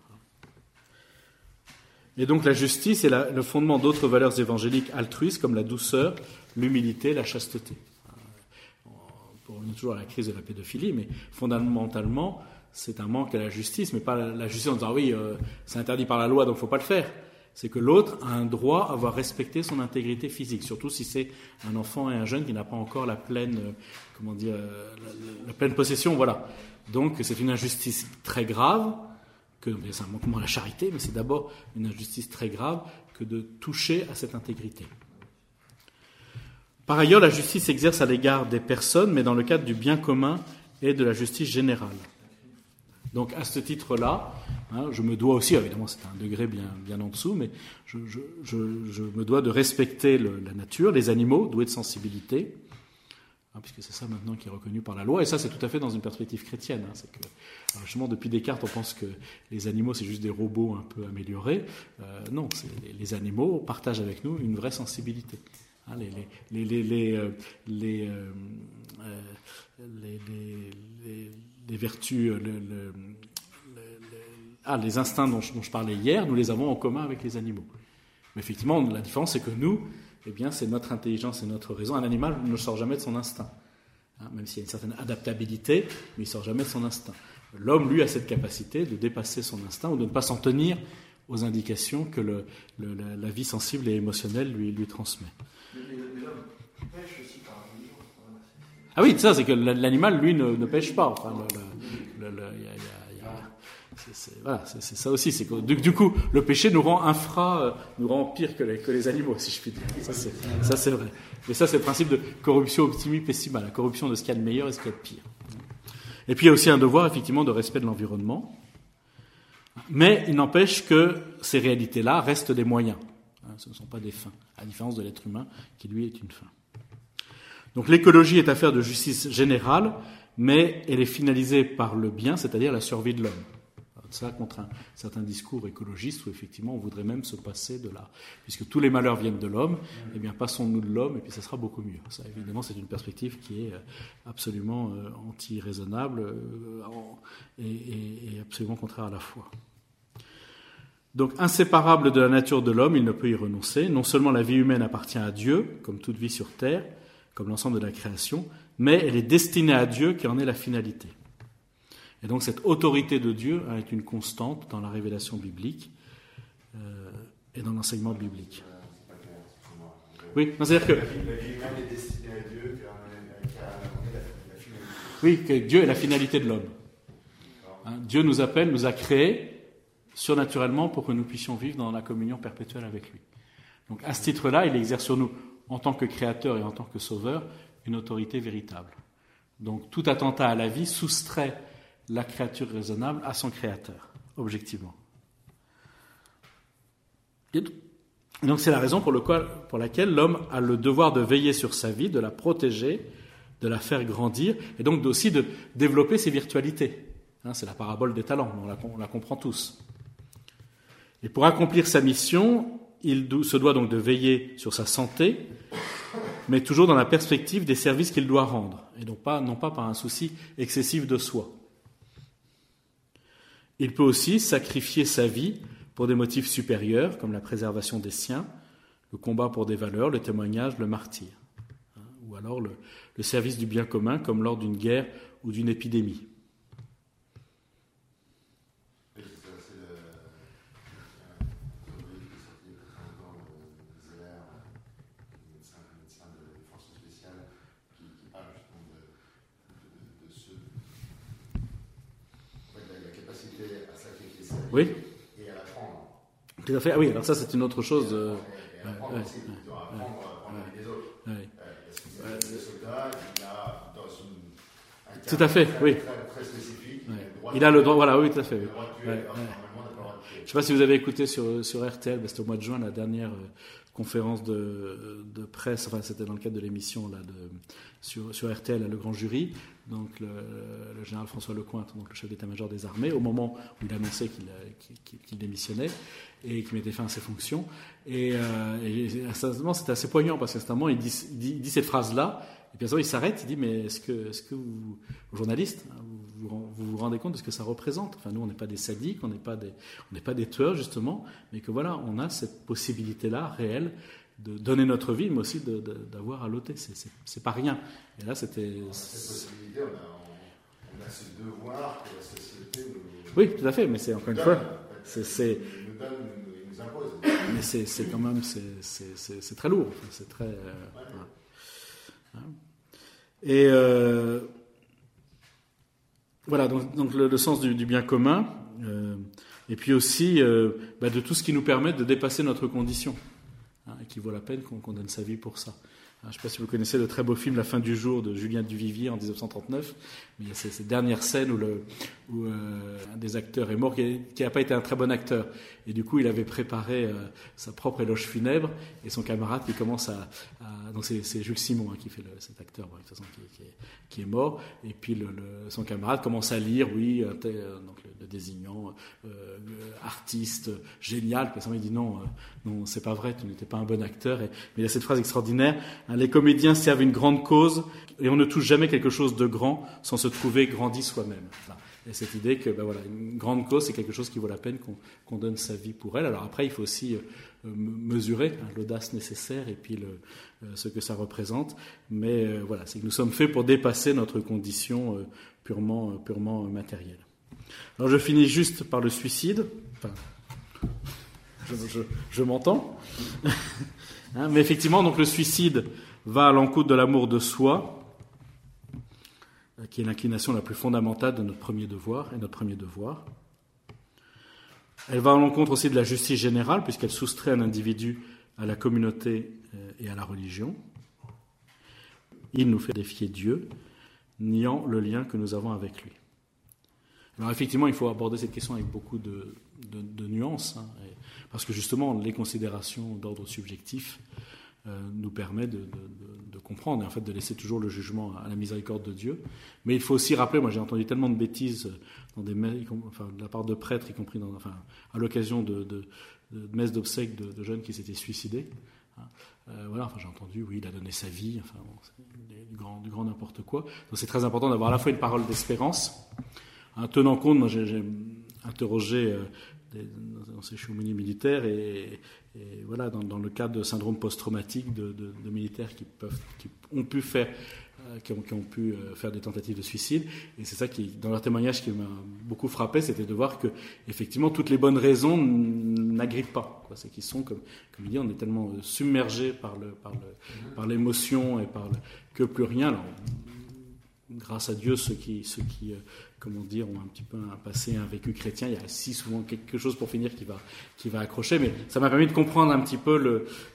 Et donc la justice est le fondement d'autres valeurs évangéliques altruistes comme la douceur, l'humilité, la chasteté. On revient toujours à la crise de la pédophilie, mais fondamentalement, c'est un manque à la justice, mais pas la justice en disant oui, c'est interdit par la loi, donc il ne faut pas le faire. C'est que l'autre a un droit à avoir respecté son intégrité physique, surtout si c'est un enfant et un jeune qui n'a pas encore la pleine, la pleine possession, voilà. Donc c'est une injustice très grave, c'est un manquement à la charité, mais c'est d'abord une injustice très grave que de toucher à cette intégrité. Par ailleurs, la justice s'exerce à l'égard des personnes, mais dans le cadre du bien commun et de la justice générale. Donc à ce titre-là, je me dois aussi, évidemment c'est un degré bien en dessous, mais je me dois de respecter la nature, les animaux, doués de sensibilité, puisque c'est ça maintenant qui est reconnu par la loi, et ça c'est tout à fait dans une perspective chrétienne. C'est que, justement depuis Descartes on pense que les animaux c'est juste des robots un peu améliorés. Non, les animaux partagent avec nous une vraie sensibilité. Les vertus, les instincts dont je parlais hier, nous les avons en commun avec les animaux. Mais effectivement, la différence, c'est que nous, c'est notre intelligence et notre raison. Un animal ne sort jamais de son instinct. Même s'il y a une certaine adaptabilité, mais il ne sort jamais de son instinct. L'homme, lui, a cette capacité de dépasser son instinct ou de ne pas s'en tenir aux indications que la vie sensible et émotionnelle lui transmet. Mais l'homme pêche aussi par vivre. Ah oui, ça, c'est que l'animal, lui, ne pêche pas. Enfin, c'est ça aussi. C'est que, du coup, le péché nous rend nous rend pire que les animaux, si je puis dire. Ça, c'est vrai. Mais ça, c'est le principe de corruption optimi pessima, la corruption de ce qu'il y a de meilleur et ce qu'il y a de pire. Et puis, il y a aussi un devoir, effectivement, de respect de l'environnement. Mais il n'empêche que ces réalités-là restent des moyens. Ce ne sont pas des fins, à la différence de l'être humain, qui, lui, est une fin. Donc, l'écologie est affaire de justice générale, mais elle est finalisée par le bien, c'est-à-dire la survie de l'homme. Ça, contre un certain discours écologiste où effectivement on voudrait même se passer de là. Puisque tous les malheurs viennent de l'homme, eh bien passons-nous de l'homme et puis ça sera beaucoup mieux. Ça, évidemment, c'est une perspective qui est absolument anti-raisonnable et absolument contraire à la foi. Donc, inséparable de la nature de l'homme, il ne peut y renoncer. Non seulement la vie humaine appartient à Dieu, comme toute vie sur terre, comme l'ensemble de la création, mais elle est destinée à Dieu qui en est la finalité. Et donc cette autorité de Dieu est une constante dans la révélation biblique et dans l'enseignement biblique. Oui, c'est-à-dire que... La vie humaine est destinée à Dieu, qui a la finalité. Oui, que Dieu est la finalité de l'homme. Dieu nous appelle, nous a créés surnaturellement pour que nous puissions vivre dans la communion perpétuelle avec lui. Donc à ce titre-là, il exerce sur nous, en tant que créateur et en tant que sauveur, une autorité véritable. Donc tout attentat à la vie soustrait la créature raisonnable à son créateur, objectivement. Et donc c'est la raison pour laquelle l'homme a le devoir de veiller sur sa vie, de la protéger, de la faire grandir, et donc aussi de développer ses virtualités. C'est la parabole des talents, on la comprend tous. Et pour accomplir sa mission, il se doit donc de veiller sur sa santé, mais toujours dans la perspective des services qu'il doit rendre, et donc non pas par un souci excessif de soi. Il peut aussi sacrifier sa vie pour des motifs supérieurs, comme la préservation des siens, le combat pour des valeurs, le témoignage, le martyre, ou alors le service du bien commun, comme lors d'une guerre ou d'une épidémie. Oui. Et à l'apprendre. Tout à fait. Ah oui, alors ça c'est une autre chose. Et apprendre aussi, apprendre la vie des autres. Parce que le soldat, il a dans un tout à fait, oui. Très spécifique. Il a le droit, voilà, oui, tout à fait. Oui. Je ne sais pas si vous avez écouté sur RTL, c'était au mois de juin, la dernière conférence de presse, enfin c'était dans le cadre de l'émission là, sur RTL, Le Grand Jury, donc le général François Lecointre, donc le chef d'état-major des armées, au moment où il annonçait qu'il démissionnait et qu'il mettait fin à ses fonctions. Et instantanément, c'était assez poignant parce qu'à ce moment, il dit cette phrase-là, et puis à ce moment, il s'arrête, il dit, mais est-ce que vous, journalistes, vous rendez compte de ce que ça représente? Enfin, nous, on n'est pas des sadiques, on n'est pas des tueurs, justement, mais que voilà, on a cette possibilité-là, réelle, de donner notre vie, mais aussi d'avoir à l'ôter. C'est pas rien. Et là, c'était... Cette possibilité, on a ce devoir que la société nous... Oui, tout à fait, mais c'est encore une fois... Il nous donne, il nous impose. Mais c'est quand même... C'est très lourd. Enfin, c'est très... Et... voilà, donc le sens du bien commun, et puis aussi de tout ce qui nous permet de dépasser notre condition, et qui vaut la peine qu'on donne sa vie pour ça. Je ne sais pas si vous connaissez le très beau film La fin du jour de Julien Duvivier en 1939, mais il y a cette dernière scène où un des acteurs est mort, qui n'a pas été un très bon acteur, et du coup il avait préparé sa propre éloge funèbre, et son camarade qui commence donc c'est Jules Simon qui fait cet acteur, de toute façon, qui est mort, et puis son camarade commence à lire, donc le désignant artiste génial, puis il dit non, c'est pas vrai, tu n'étais pas un bon acteur, mais il y a cette phrase extraordinaire, les comédiens servent une grande cause et on ne touche jamais quelque chose de grand sans se trouver grandi soi-même. Voilà. Et cette idée que une grande cause, c'est quelque chose qui vaut la peine qu'on donne sa vie pour elle. Alors après, il faut aussi mesurer l'audace nécessaire et puis ce que ça représente. Mais c'est que nous sommes faits pour dépasser notre condition purement matérielle. Alors je finis juste par le suicide. Enfin, je m'entends. Hein, mais effectivement, donc le suicide va à l'encontre de l'amour de soi, qui est l'inclination la plus fondamentale de notre premier devoir et notre premier devoir. Elle va à l'encontre aussi de la justice générale, puisqu'elle soustrait un individu à la communauté et à la religion. Il nous fait défier Dieu, niant le lien que nous avons avec lui. Alors effectivement, il faut aborder cette question avec beaucoup de nuances, hein, parce que justement, les considérations d'ordre subjectif nous permettent de comprendre, et en fait de laisser toujours le jugement à la miséricorde de Dieu. Mais il faut aussi rappeler, moi j'ai entendu tellement de bêtises de la part de prêtres, y compris à l'occasion de messes d'obsèques de jeunes qui s'étaient suicidés. J'ai entendu, oui, il a donné sa vie, c'est du grand n'importe quoi. Donc c'est très important d'avoir à la fois une parole d'espérance, tenant compte, moi j'ai interrogé dans ces cheminiers militaires et voilà, dans le cadre de syndrome post-traumatique de militaires qui ont pu faire des tentatives de suicide. Et c'est ça qui, dans leur témoignage, qui m'a beaucoup frappé, c'était de voir que effectivement toutes les bonnes raisons n'agrippent pas. C'est qu'ils sont, comme il dit, on est tellement submergé par l'émotion et que plus rien. Alors, grâce à Dieu, ceux qui ont un petit peu un passé, un vécu chrétien, il y a si souvent quelque chose pour finir qui va accrocher, mais ça m'a permis de comprendre un petit peu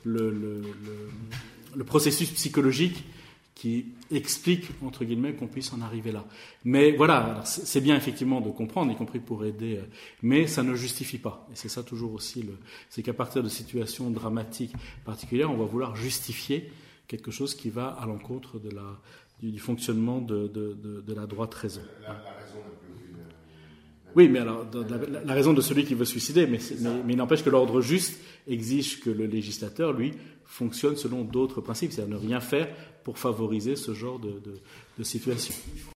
le processus psychologique qui explique, entre guillemets, qu'on puisse en arriver là. Mais voilà, alors c'est bien effectivement de comprendre, y compris pour aider, mais ça ne justifie pas. Et c'est ça toujours aussi, c'est qu'à partir de situations dramatiques particulières, on va vouloir justifier quelque chose qui va à l'encontre du fonctionnement de la droite raison. La raison n'a plus aucune... Oui, mais alors la raison de celui qui veut se suicider, mais il n'empêche que l'ordre juste exige que le législateur, lui, fonctionne selon d'autres principes, c'est-à-dire ne rien faire pour favoriser ce genre de situation.